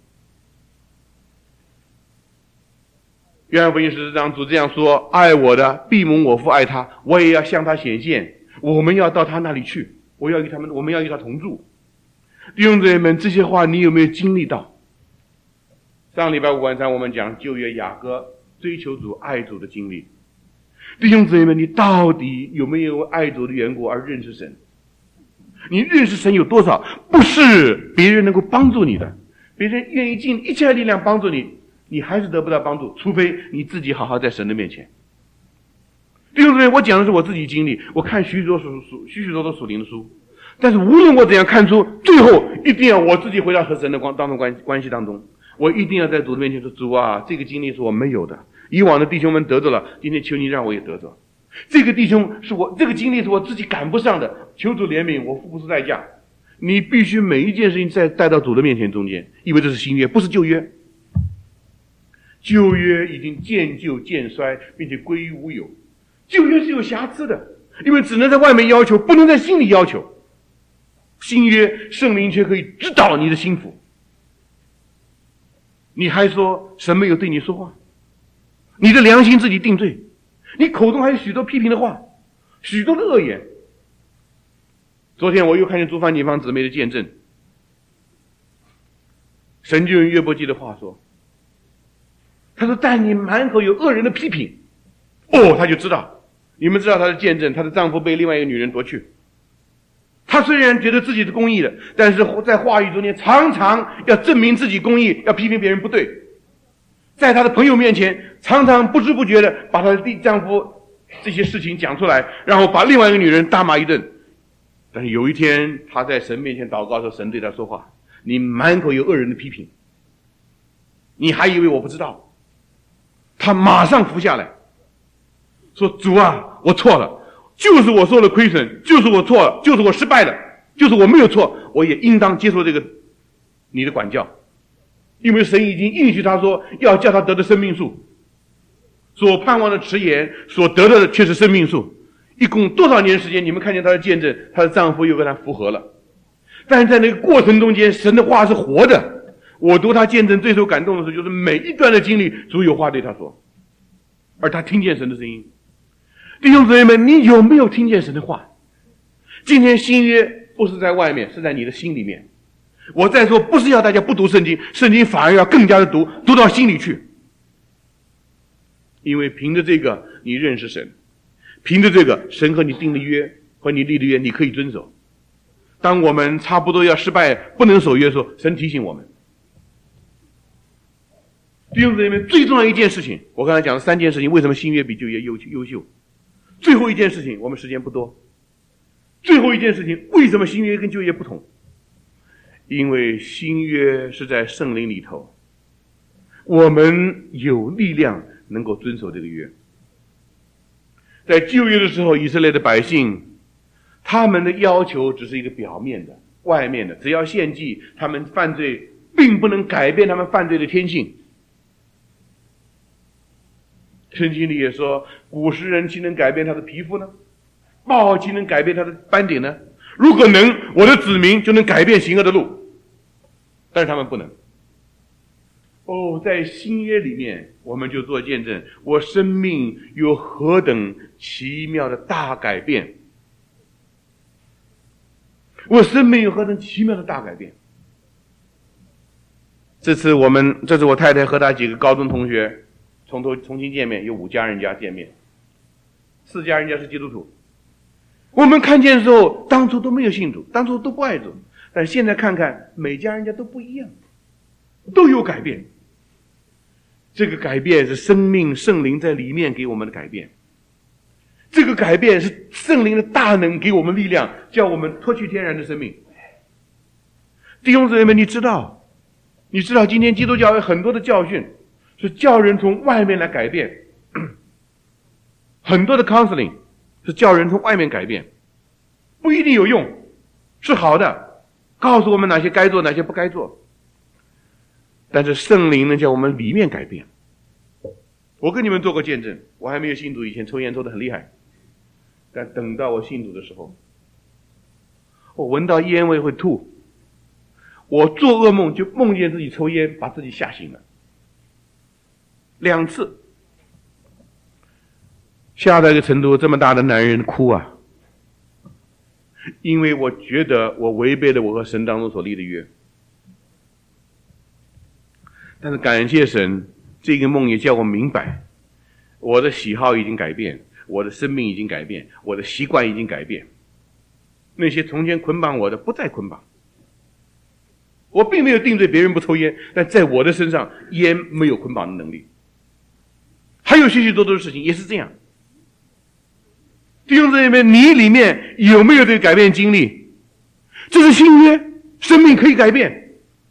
约翰福音十四章主这样说，爱我的必蒙我父爱他，我也要向他显现，我们要到他那里去，我要与他们我们要与他同住。弟兄姊妹们，这些话你有没有经历到？上礼拜五晚上我们讲旧约雅各追求主爱主的经历。弟兄姊妹们，你到底有没有爱主的缘故而认识神？你认识神有多少？不是别人能够帮助你的，别人愿意尽一切力量帮助你，你还是得不到帮助，除非你自己好好在神的面前。弟兄姊妹，我讲的是我自己经历，我看许许多多属许许多多属灵的书，但是无论我怎样看出，最后一定要我自己回到和神的光当中关关系当中，我一定要在主的面前说，主啊，这个经历是我没有的，以往的弟兄们得着了，今天求你让我也得着。这个弟兄是我这个经历是我自己赶不上的，求主怜悯，我付不出代价。你必须每一件事情再带到主的面前中间，因为这是新约，不是旧约。旧约已经渐旧渐衰，并且归于无有。旧约是有瑕疵的，因为只能在外面要求，不能在心里要求。新约圣灵却可以指导你的心腹。你还说神没有对你说话，你的良心自己定罪，你口中还有许多批评的话，许多的恶言。昨天我又看见朱范锦芳姊妹的见证，神就用约伯记的话说，他说但你满口有恶人的批评，哦，他就知道，你们知道他的见证，她的丈夫被另外一个女人夺去，她虽然觉得自己是公义的，但是在话语中间常常要证明自己公义，要批评别人不对，在她的朋友面前常常不知不觉的把她的丈夫这些事情讲出来，然后把另外一个女人大骂一顿。但是有一天她在神面前祷告的时候，神对她说话，你满口有恶人的批评，你还以为我不知道？她马上伏下来说，主啊，我错了，就是我受了亏损，就是我错了，就是我失败了，就是我没有错，我也应当接受这个你的管教，因为神已经应许他说要叫他得的生命树，所盼望的迟延，所得的却是生命树。一共多少年时间，你们看见她的见证，她的丈夫又跟她复合了，但是在那个过程中间，神的话是活的。我读她见证最受感动的时候，就是每一段的经历主有话对她说，而她听见神的声音。弟兄姊妹们，你有没有听见神的话？今天新约不是在外面，是在你的心里面。我再说，不是要大家不读圣经，圣经反而要更加的读，读到心里去。因为凭着这个你认识神，凭着这个神和你定的约和你立的约你可以遵守。当我们差不多要失败不能守约的时候，神提醒我们。弟兄姊妹们，最重要一件事情，我刚才讲了三件事情，为什么新约比旧约优优秀？最后一件事情，我们时间不多，最后一件事情，为什么新约跟旧约不同？因为新约是在圣灵里头，我们有力量能够遵守这个约。在旧约的时候，以色列的百姓，他们的要求只是一个表面的、外面的，只要献祭，他们犯罪并不能改变他们犯罪的天性。圣经里也说，古时人岂能改变他的皮肤呢？豹岂能改变他的斑点呢？如果能，我的子民就能改变行恶的路，但是他们不能。哦，在新约里面，我们就做见证，我生命有何等奇妙的大改变，我生命有何等奇妙的大改变。这次我们，这次我太太和她几个高中同学从头重新见面，有五家人家见面，四家人家是基督徒。我们看见的时候，当初都没有信主，当初都不爱主，但现在看看，每家人家都不一样，都有改变。这个改变是生命圣灵在里面给我们的改变。 这个改变是圣灵的大能给我们力量，叫我们脱去天然的生命。弟兄姊妹们，你知道，你知道今天基督教有很多的教训是叫人从外面来改变，很多的 counseling 是叫人从外面改变，不一定有用，是好的，告诉我们哪些该做，哪些不该做。但是圣灵能叫我们里面改变。我跟你们做过见证，我还没有信主以前抽烟抽得很厉害，但等到我信主的时候，我闻到烟味会吐，我做噩梦就梦见自己抽烟，把自己吓醒了，两次，吓到一个程度，这么大的男人哭啊，因为我觉得我违背了我和神当中所立的约。但是感谢神，这个梦也叫我明白，我的喜好已经改变，我的生命已经改变，我的习惯已经改变，那些从前捆绑我的不再捆绑。我并没有定罪别人不抽烟，但在我的身上，烟没有捆绑的能力。还有许许多多的事情也是这样。弟兄姊妹，你里面有没有这个改变经历？这是新约，生命可以改变。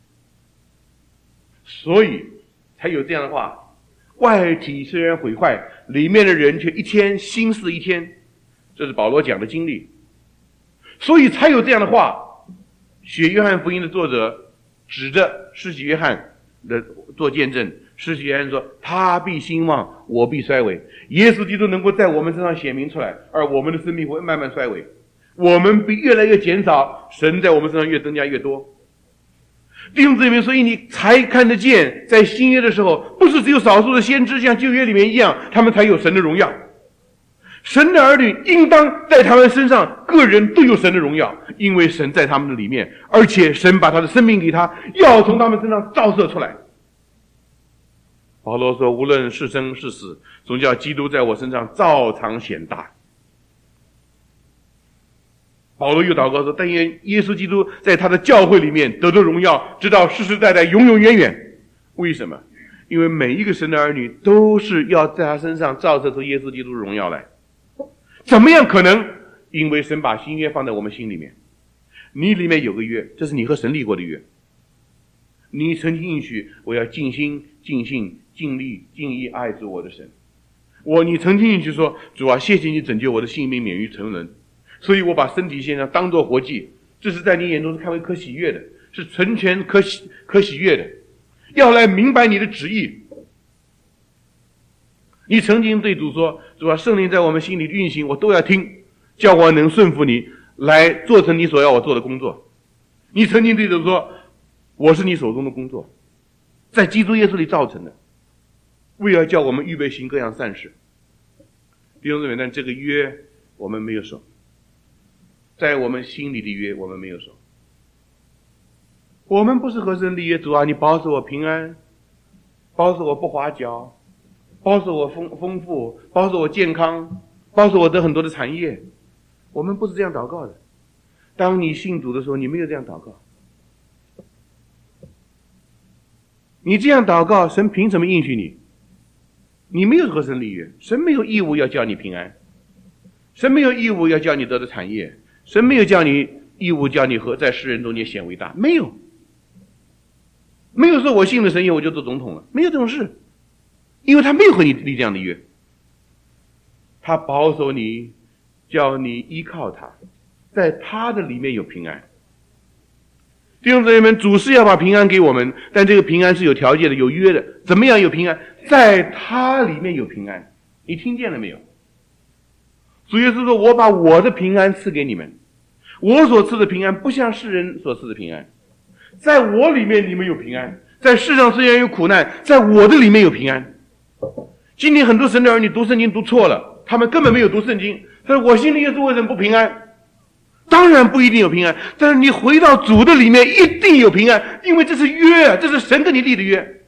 所以才有这样的话，外体虽然毁坏，里面的人却一天新似一天，这是保罗讲的经历。所以才有这样的话，写约翰福音的作者指着施洗约翰的做见证，施洗约翰说他必兴旺，我必衰微。耶稣基督能够在我们身上显明出来，而我们的生命会慢慢衰微，我们必越来越减少，神在我们身上越增加越多。弟兄姊妹，所以你才看得见，在新约的时候，不是只有少数的先知像旧约里面一样，他们才有神的荣耀。神的儿女应当在他们身上个人都有神的荣耀，因为神在他们的里面，而且神把他的生命给他，要从他们身上照射出来。保罗说，无论是生是死，总叫基督在我身上照常显大。保罗又祷告说，但愿耶稣基督在他的教会里面得到荣耀，直到世世代代永永远远。为什么？因为每一个神的儿女都是要在他身上照射出耶稣基督的荣耀来。怎么样可能？因为神把新约放在我们心里面，你里面有个约，这是你和神立过的约。你曾经应许，我要尽心尽性尽力尽意爱主我的神。我你曾经应许说，主啊，谢谢你拯救我的性命免于沉沦，所以我把身体献上当作活祭，这是在你眼中是看为可喜悦的，是纯全可喜可喜悦的，要来明白你的旨意。你曾经对主说，主啊，圣灵在我们心里运行，我都要听，叫我能顺服你，来做成你所要我做的工作。你曾经对主说，我是你手中的工作，在基督耶稣里造成的，为了叫我们预备行各样善事。弟兄姊妹，但这个约我们没有守，在我们心里的约我们没有守。我们不是和神立约，主啊，你保守我平安，保守我不滑脚，保守我丰丰富，保守我健康，保守我得很多的产业。我们不是这样祷告的。当你信主的时候，你没有这样祷告。你这样祷告，神凭什么应许你？你没有和神立约，神没有义务要叫你平安，神没有义务要叫你得的产业，神没有叫你义务叫你和在世人中间显伟大，没有。没有说我信了神以后我就做总统了，没有这种事，因为他没有和你立这样的约。他保守你，叫你依靠他，在他的里面有平安。弟兄姊妹们，主是要把平安给我们，但这个平安是有条件的，有约的。怎么样有平安？在他里面有平安。你听见了没有？主耶稣说，我把我的平安赐给你们，我所赐的平安不像世人所赐的平安，在我里面你们有平安。在世上虽然有苦难，在我的里面有平安。今天很多神的儿女读圣经读错了，他们根本没有读圣经。他说，我信的耶稣为什么不平安？当然不一定有平安，但是你回到主的里面一定有平安，因为这是约，这是神跟你立的约。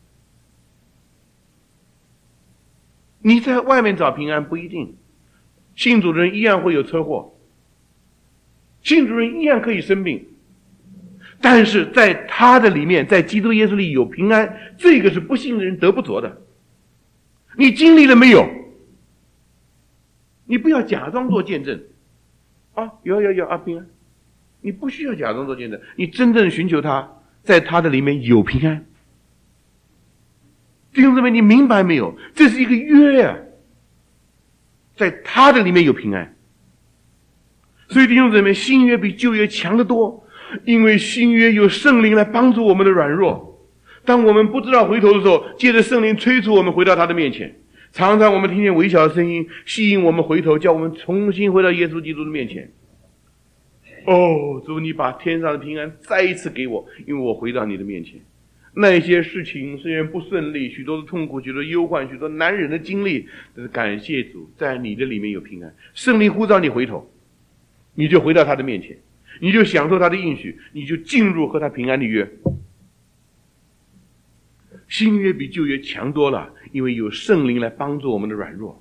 你在外面找平安不一定，信主的人一样会有车祸，信主的人一样可以生病，但是在他的里面，在基督耶稣里有平安，这个是不信的人得不着的。你经历了没有？ 你不要假装做见证啊，有有有啊平安，你不需要假装做见证，你真正寻求他，在他的里面有平安。弟兄姊妹，你明白没有？这是一个约啊，在他的里面有平安。所以弟兄姊妹，新约比旧约强得多，因为新约有圣灵来帮助我们的软弱。当我们不知道回头的时候，借着圣灵催促我们回到他的面前。常常我们听见微小的声音吸引我们回头，叫我们重新回到耶稣基督的面前。哦，主，你把天上的平安再一次给我，因为我回到你的面前。那些事情虽然不顺利，许多的痛苦，许多的忧患，许多难忍的经历，但是感谢主，在你的里面有平安。圣灵呼召你回头，你就回到他的面前，你就享受他的应许，你就进入和他平安的约。新约比旧约强多了，因为有圣灵来帮助我们的软弱。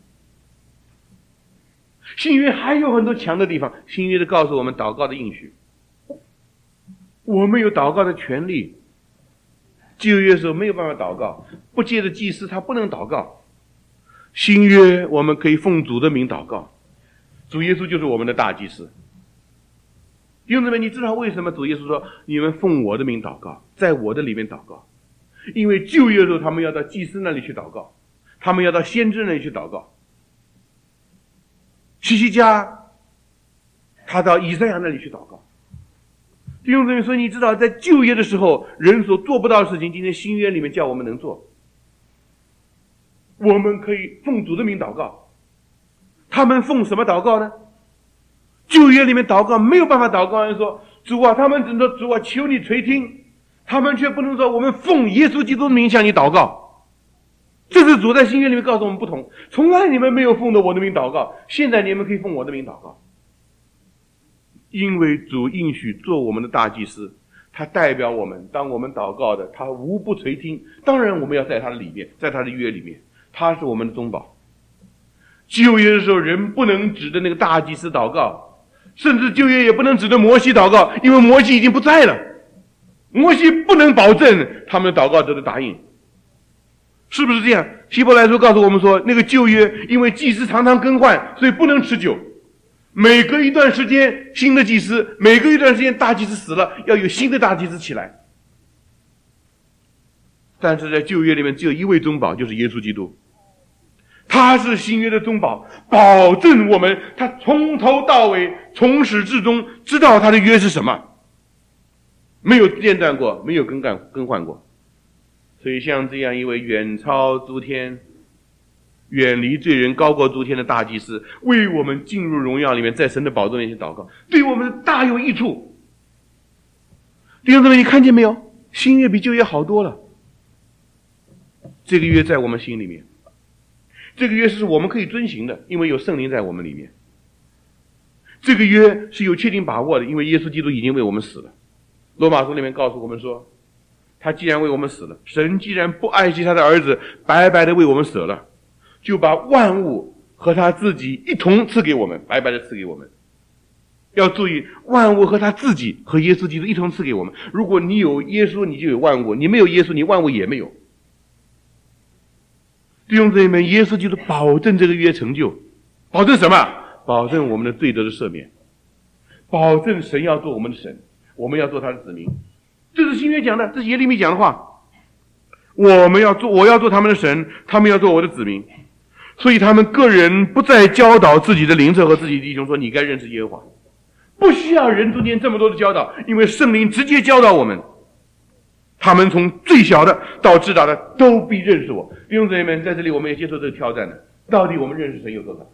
新约还有很多强的地方，新约的告诉我们祷告的应许，我们有祷告的权利。旧约的时候没有办法祷告，不借着祭司他不能祷告。新约我们可以奉主的名祷告，主耶稣就是我们的大祭司。弟兄姊妹，你知道为什么主耶稣说你们奉我的名祷告，在我的里面祷告？因为旧约的时候他们要到祭司那里去祷告，他们要到先知那里去祷告。希西家他到以赛亚那里去祷告。弟兄姊妹，所以你知道在旧约的时候人所做不到的事情，今天新约里面叫我们能做。我们可以奉主的名祷告。他们奉什么祷告呢？旧约里面祷告没有办法祷告，人说主啊，他们只能说主啊，求你垂听，他们却不能说我们奉耶稣基督的名向你祷告。这是主在新约里面告诉我们不同，从来你们没有奉的我的名祷告，现在你们可以奉我的名祷告。因为主应许做我们的大祭司，他代表我们，当我们祷告的他无不垂听。当然我们要在他的里面，在他的约里面，他是我们的中保。旧约的时候人不能指着那个大祭司祷告，甚至旧约也不能指着摩西祷告，因为摩西已经不在了，摩西不能保证他们的祷告得到答应。是不是这样？希伯来书告诉我们说，那个旧约因为祭司常常更换，所以不能持久。每隔一段时间新的祭司，每隔一段时间大祭司死了，要有新的大祭司起来。但是在旧约里面只有一位中保，就是耶稣基督。他是新约的中保，保证我们他从头到尾从始至终知道他的约是什么，没有间断过，没有更改更换过。所以像这样一位远超诸天，远离罪人，高过诸天的大祭司，为我们进入荣耀里面，在神的宝座面前祷告，对我们大有益处。弟兄姊妹，你看见没有？新约比旧约好多了。这个约在我们心里面，这个约是我们可以遵行的，因为有圣灵在我们里面。这个约是有确定把握的，因为耶稣基督已经为我们死了。罗马书里面告诉我们说，他既然为我们死了，神既然不爱惜他的儿子，白白的为我们死了，就把万物和他自己一同赐给我们，白白的赐给我们。要注意，万物和他自己和耶稣基督一同赐给我们。如果你有耶稣，你就有万物；你没有耶稣，你万物也没有。弟兄姊妹们，耶稣基督保证这个约成就，保证什么？保证我们的罪得的赦免，保证神要做我们的神，我们要做他的子民。这是新约讲的，这是耶利米讲的话。我们要做，我要做他们的神，他们要做我的子民。所以他们个人不再教导自己的邻舍和自己的弟兄说你该认识耶和华，不需要人中间这么多的教导，因为圣灵直接教导我们。他们从最小的到至大的都必认识我。弟兄姊妹们，在这里我们也接受这个挑战的，到底我们认识神有多少？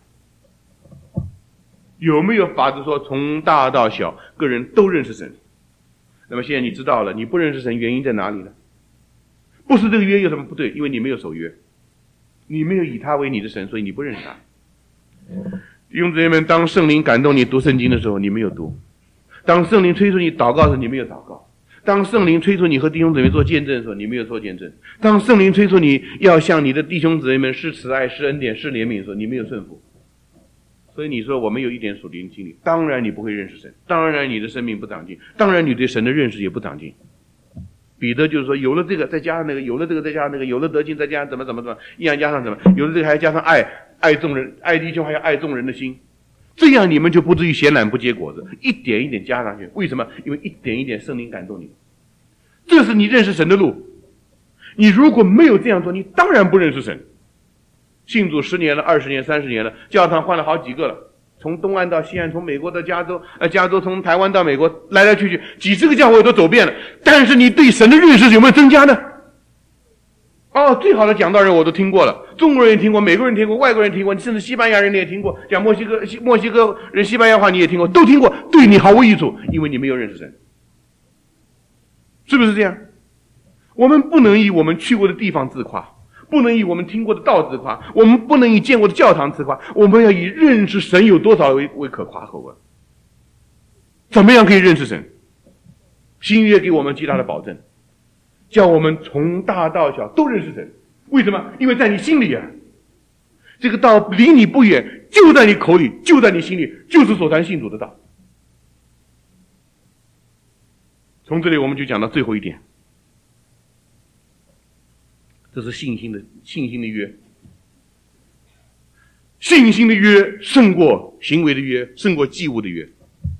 有没有法子说从大到小个人都认识神？那么现在你知道了，你不认识神原因在哪里呢？不是这个约有什么不对，因为你没有守约，你没有以他为你的神，所以你不认识他。弟兄姊妹们，当圣灵感动你读圣经的时候，你没有读；当圣灵催促你祷告的时候，你没有祷告；当圣灵催促你和弟兄姊妹做见证的时候，你没有做见证；当圣灵催促你要向你的弟兄姊妹们施慈爱、施恩典、施怜悯的时候，你没有顺服。所以你说我没有一点属灵经历，当然你不会认识神，当然你的生命不长进，当然你对神的认识也不长进。彼得就是说，有了这个再加上那个，有了这个再加上那个，有了德行再加上怎么怎么怎么，一样加上什么，有了这个还加上爱， 爱众人，爱弟兄还要爱众人的心，这样你们就不至于闲懒不结果子，一点一点加上去。为什么？因为一点一点圣灵感动你，这是你认识神的路。你如果没有这样做，你当然不认识神。信主十年了，二十年、三十年了，教堂换了好几个了，从东岸到西岸，从美国到加州，呃，加州从台湾到美国，来来去去，几十个教会都走遍了。但是你对神的认识有没有增加呢？哦，最好的讲道人我都听过了，中国人也听过，美国人听过，外国人听过，甚至西班牙人你也听过，讲墨西哥墨西哥人西班牙话你也听过，都听过，对你毫无益处，因为你没有认识神，是不是这样？我们不能以我们去过的地方自夸，不能以我们听过的道自夸，我们不能以见过的教堂自夸，我们要以认识神有多少为为可夸口啊！怎么样可以认识神？新约给我们极大的保证，叫我们从大到小都认识神。为什么？因为在你心里啊，这个道离你不远，就在你口里，就在你心里，就是所传信主的道。从这里我们就讲到最后一点，这是信心的信心的约。信心的约胜过行为的约，胜过祭物的约。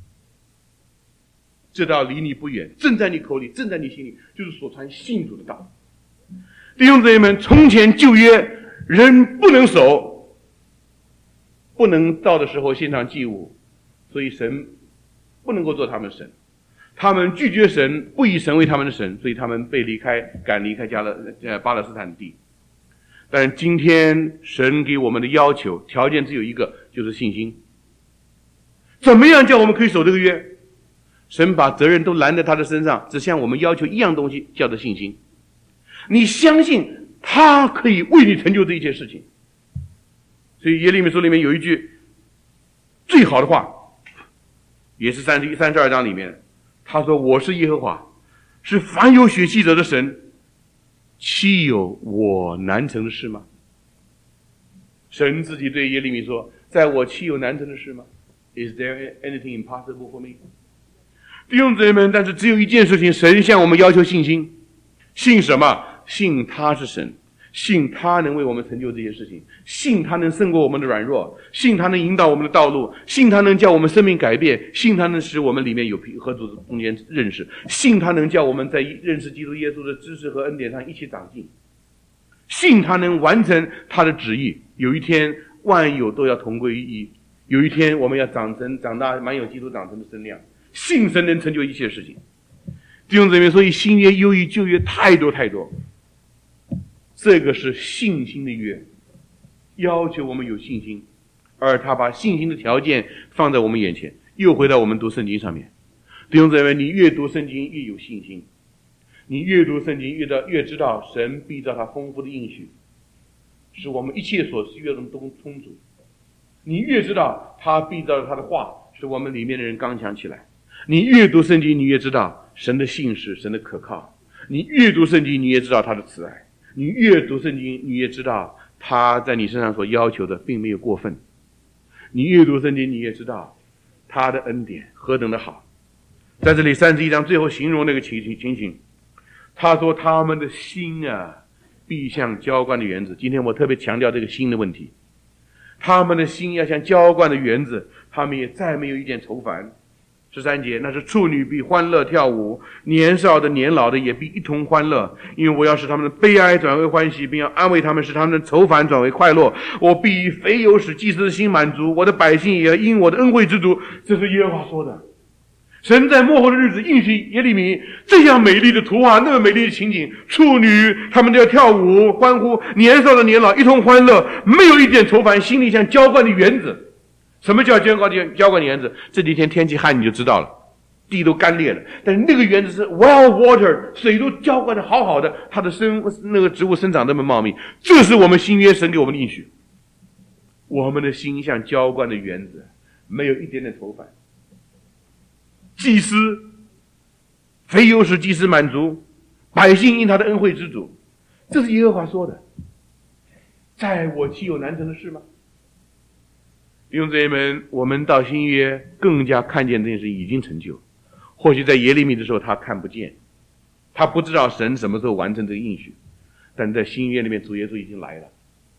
这道离你不远，正在你口里，正在你心里，就是所传信主的道。弟兄姊妹们，从前旧约人不能守，不能到的时候献上祭物，所以神不能够做他们神。他们拒绝神，不以神为他们的神，所以他们被离开，赶离开加勒呃巴勒斯坦地。但今天神给我们的要求条件只有一个，就是信心。怎么样叫我们可以守这个约？神把责任都揽在他的身上，只向我们要求一样东西，叫做信心。你相信他可以为你成就这一切事情。所以耶利米书里面有一句最好的话，也是三十一、三十二章里面，他说：“我是耶和华，是凡有血气者的神，岂有我难成的事吗？”神自己对耶利米说：“在我岂有难成的事吗？ Is there anything impossible for me？” 弟兄姊妹们，但是只有一件事情，神向我们要求信心。信什么？信他是神，信他能为我们成就这些事情，信他能胜过我们的软弱，信他能引导我们的道路，信他能叫我们生命改变，信他能使我们里面有和主中间认识，信他能叫我们在认识基督耶稣的知识和恩典上一起长进，信他能完成他的旨意。有一天万有都要同归于一，有一天我们要长成长大满有基督长成的身量，信神能成就一切事情。弟兄姊妹，所以新约优于旧约太多太多。这个是信心的约，要求我们有信心，而他把信心的条件放在我们眼前。又回到我们读圣经上面，弟兄姊妹，你越读圣经越有信心，你越读圣经越到越知道神必照他丰富的应许，使我们一切所需要的都充足。你越知道他必照他的话，使我们里面的人刚强起来。你越读圣经，你越知道神的信实，神的可靠。你越读圣经，你越知道他的慈爱。你越读圣经，你越知道他在你身上所要求的并没有过分。你越读圣经，你越知道他的恩典何等的好。在这里三十一章最后形容那个情情形，他说他们的心啊必像浇灌的园子。今天我特别强调这个心的问题，他们的心要像浇灌的园子，他们也再没有一点愁烦。十三节，那是处女必欢乐跳舞，年少的年老的也必一同欢乐，因为我要使他们的悲哀转为欢喜，并要安慰他们，使他们的愁烦转为快乐。我必以肥油使祭司的心满足，我的百姓也要因我的恩惠知足。这是耶和华说的。神在末后的日子应许耶利米这样美丽的图画，那么美丽的情景，处女他们都要跳舞欢呼，年少的年老一同欢乐，没有一点愁烦，心里像浇灌的园子。什么叫浇灌的浇灌的园子？这几天天气旱你就知道了，地都干裂了，但是那个园子是 well water， 水都浇灌的好好的，它的生那个植物生长那么茂密。这是我们新约神给我们的应许。我们的心像浇灌的园子，没有一点点愁烦。祭司肥油使祭司满足，百姓因他的恩惠知足。这是耶和华说的。在我岂有难成的事吗？弟兄姊妹们，我们到新约更加看见这件事已经成就。或许在耶利米的时候他看不见，他不知道神什么时候完成这个应许，但在新约里面主耶稣已经来了。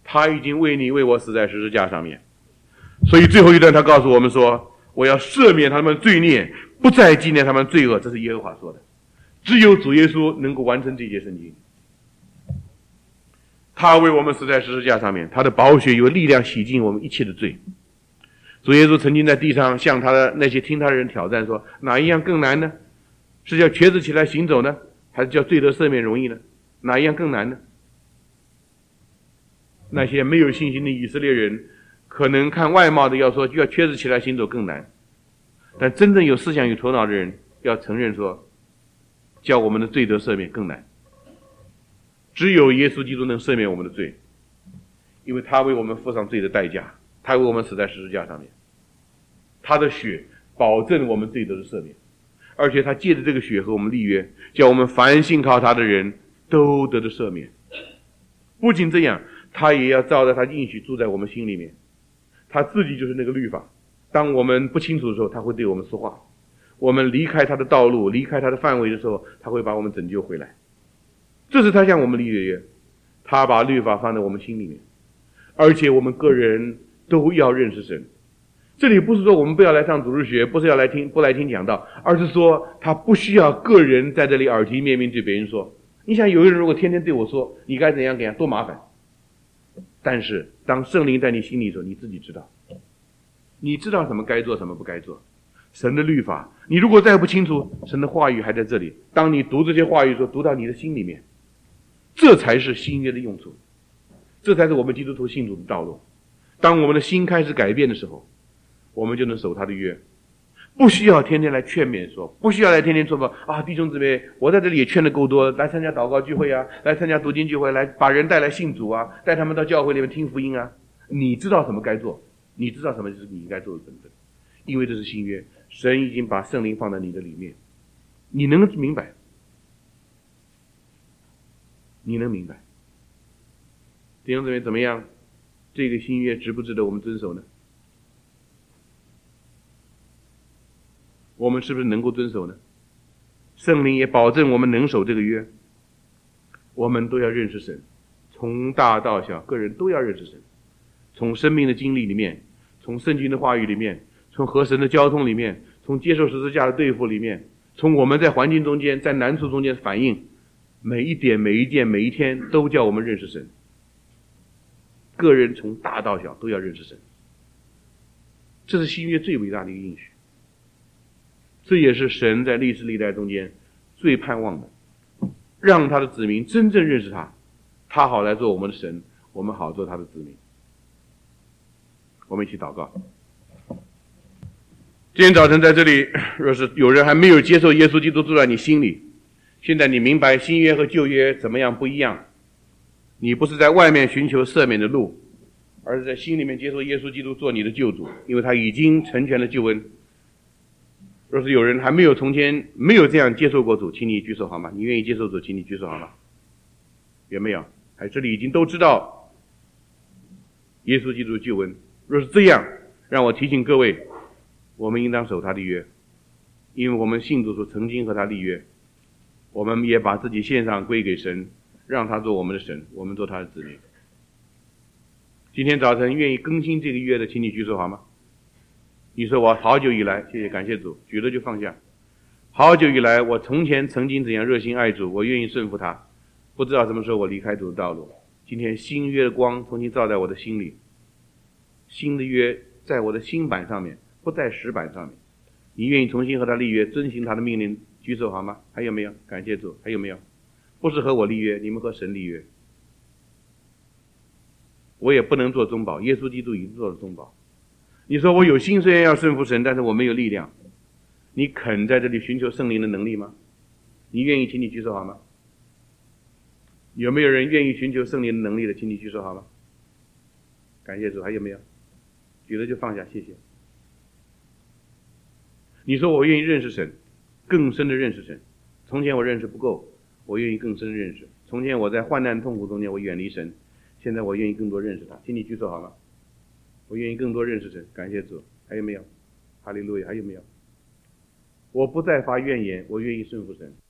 他已经为你为我死在十字架上面。所以最后一段他告诉我们说，我要赦免他们罪孽，不再纪念他们罪恶，这是耶和华说的。只有主耶稣能够完成这些圣经。他为我们死在十字架上面，他的宝血有力量洗净我们一切的罪。主耶稣曾经在地上向他的那些听他的人挑战说，哪一样更难呢？是叫瘸子起来行走呢，还是叫罪得赦免容易呢？哪一样更难呢？那些没有信心的以色列人可能看外貌的要说就要瘸子起来行走更难，但真正有思想有头脑的人要承认说，叫我们的罪得赦免更难。只有耶稣基督能赦免我们的罪，因为他为我们付上罪的代价，他为我们死在十字架上面，他的血保证我们罪得的赦免，而且他借着这个血和我们立约，叫我们凡信靠他的人都得的赦免。不仅这样，他也要照着他应许住在我们心里面，他自己就是那个律法。当我们不清楚的时候，他会对我们说话，我们离开他的道路，离开他的范围的时候，他会把我们拯救回来。这是他向我们立的约，他把律法放在我们心里面，而且我们个人都要认识神。这里不是说我们不要来上主日学，不是要来听不来听讲道，而是说他不需要个人在这里耳提面命对别人说。你想有一个人如果天天对我说你该怎样怎样，多麻烦。但是当圣灵在你心里的时候，你自己知道，你知道什么该做什么不该做。神的律法你如果再不清楚，神的话语还在这里，当你读这些话语的时候，读到你的心里面，这才是新约的用处，这才是我们基督徒信主的道路。当我们的心开始改变的时候，我们就能守他的约，不需要天天来劝勉说，不需要来天天说啊，弟兄姊妹，我在这里也劝的够多，来参加祷告聚会啊，来参加读经聚会，来把人带来信主啊，带他们到教会里面听福音啊。你知道什么该做，你知道什么是你应该做的本分，因为这是新约，神已经把圣灵放在你的里面，你能明白，你能明白。弟兄姊妹，怎么样？这个新约值不值得我们遵守呢？我们是不是能够遵守呢？圣灵也保证我们能守这个约。我们都要认识神，从大到小，个人都要认识神。从生命的经历里面，从圣经的话语里面，从和神的交通里面，从接受十字架的对付里面，从我们在环境中间，在难处中间反应，每一点每一件每一天都叫我们认识神。个人从大到小都要认识神，这是新约最伟大的一个应许，这也是神在历史历代中间最盼望的，让他的子民真正认识他，他好来做我们的神，我们好做他的子民。我们一起祷告。今天早晨在这里，若是有人还没有接受耶稣基督住在你心里，现在你明白新约和旧约怎么样不一样，你不是在外面寻求赦免的路，而是在心里面接受耶稣基督做你的救主，因为他已经成全了救恩。若是有人还没有从前没有这样接受过主，请你举手好吗？你愿意接受主，请你举手好吗？有没有？还这里已经都知道耶稣基督的救恩。若是这样，让我提醒各位，我们应当守他的约，因为我们信主所曾经和他立约，我们也把自己献上归给神，让他做我们的神，我们做他的子民。今天早晨愿意更新这个约的，请你举手好吗？你说我好久以来，谢谢感谢主，举了就放下。好久以来，我从前曾经怎样热心爱主，我愿意顺服他，不知道什么时候我离开主的道路。今天新约的光重新照在我的心里，新的约在我的心版上面，不在石板上面。你愿意重新和他立约，遵行他的命令，举手好吗？还有没有？感谢主。还有没有？不是和我立约，你们和神立约。我也不能做中保，耶稣基督已经做了中保。你说我有心虽然要顺服神，但是我没有力量，你肯在这里寻求圣灵的能力吗？你愿意，请你举手好吗？有没有人愿意寻求圣灵的能力的，请你举手好吗？感谢主。还有没有？举了就放下，谢谢。你说我愿意认识神，更深的认识神。从前我认识不够，我愿意更深的认识。从前我在患难痛苦中间我远离神，现在我愿意更多认识他，请你举手好吗？我愿意更多认识神，感谢主。还有没有？哈利路亚。还有没有？我不再发怨言，我愿意顺服神。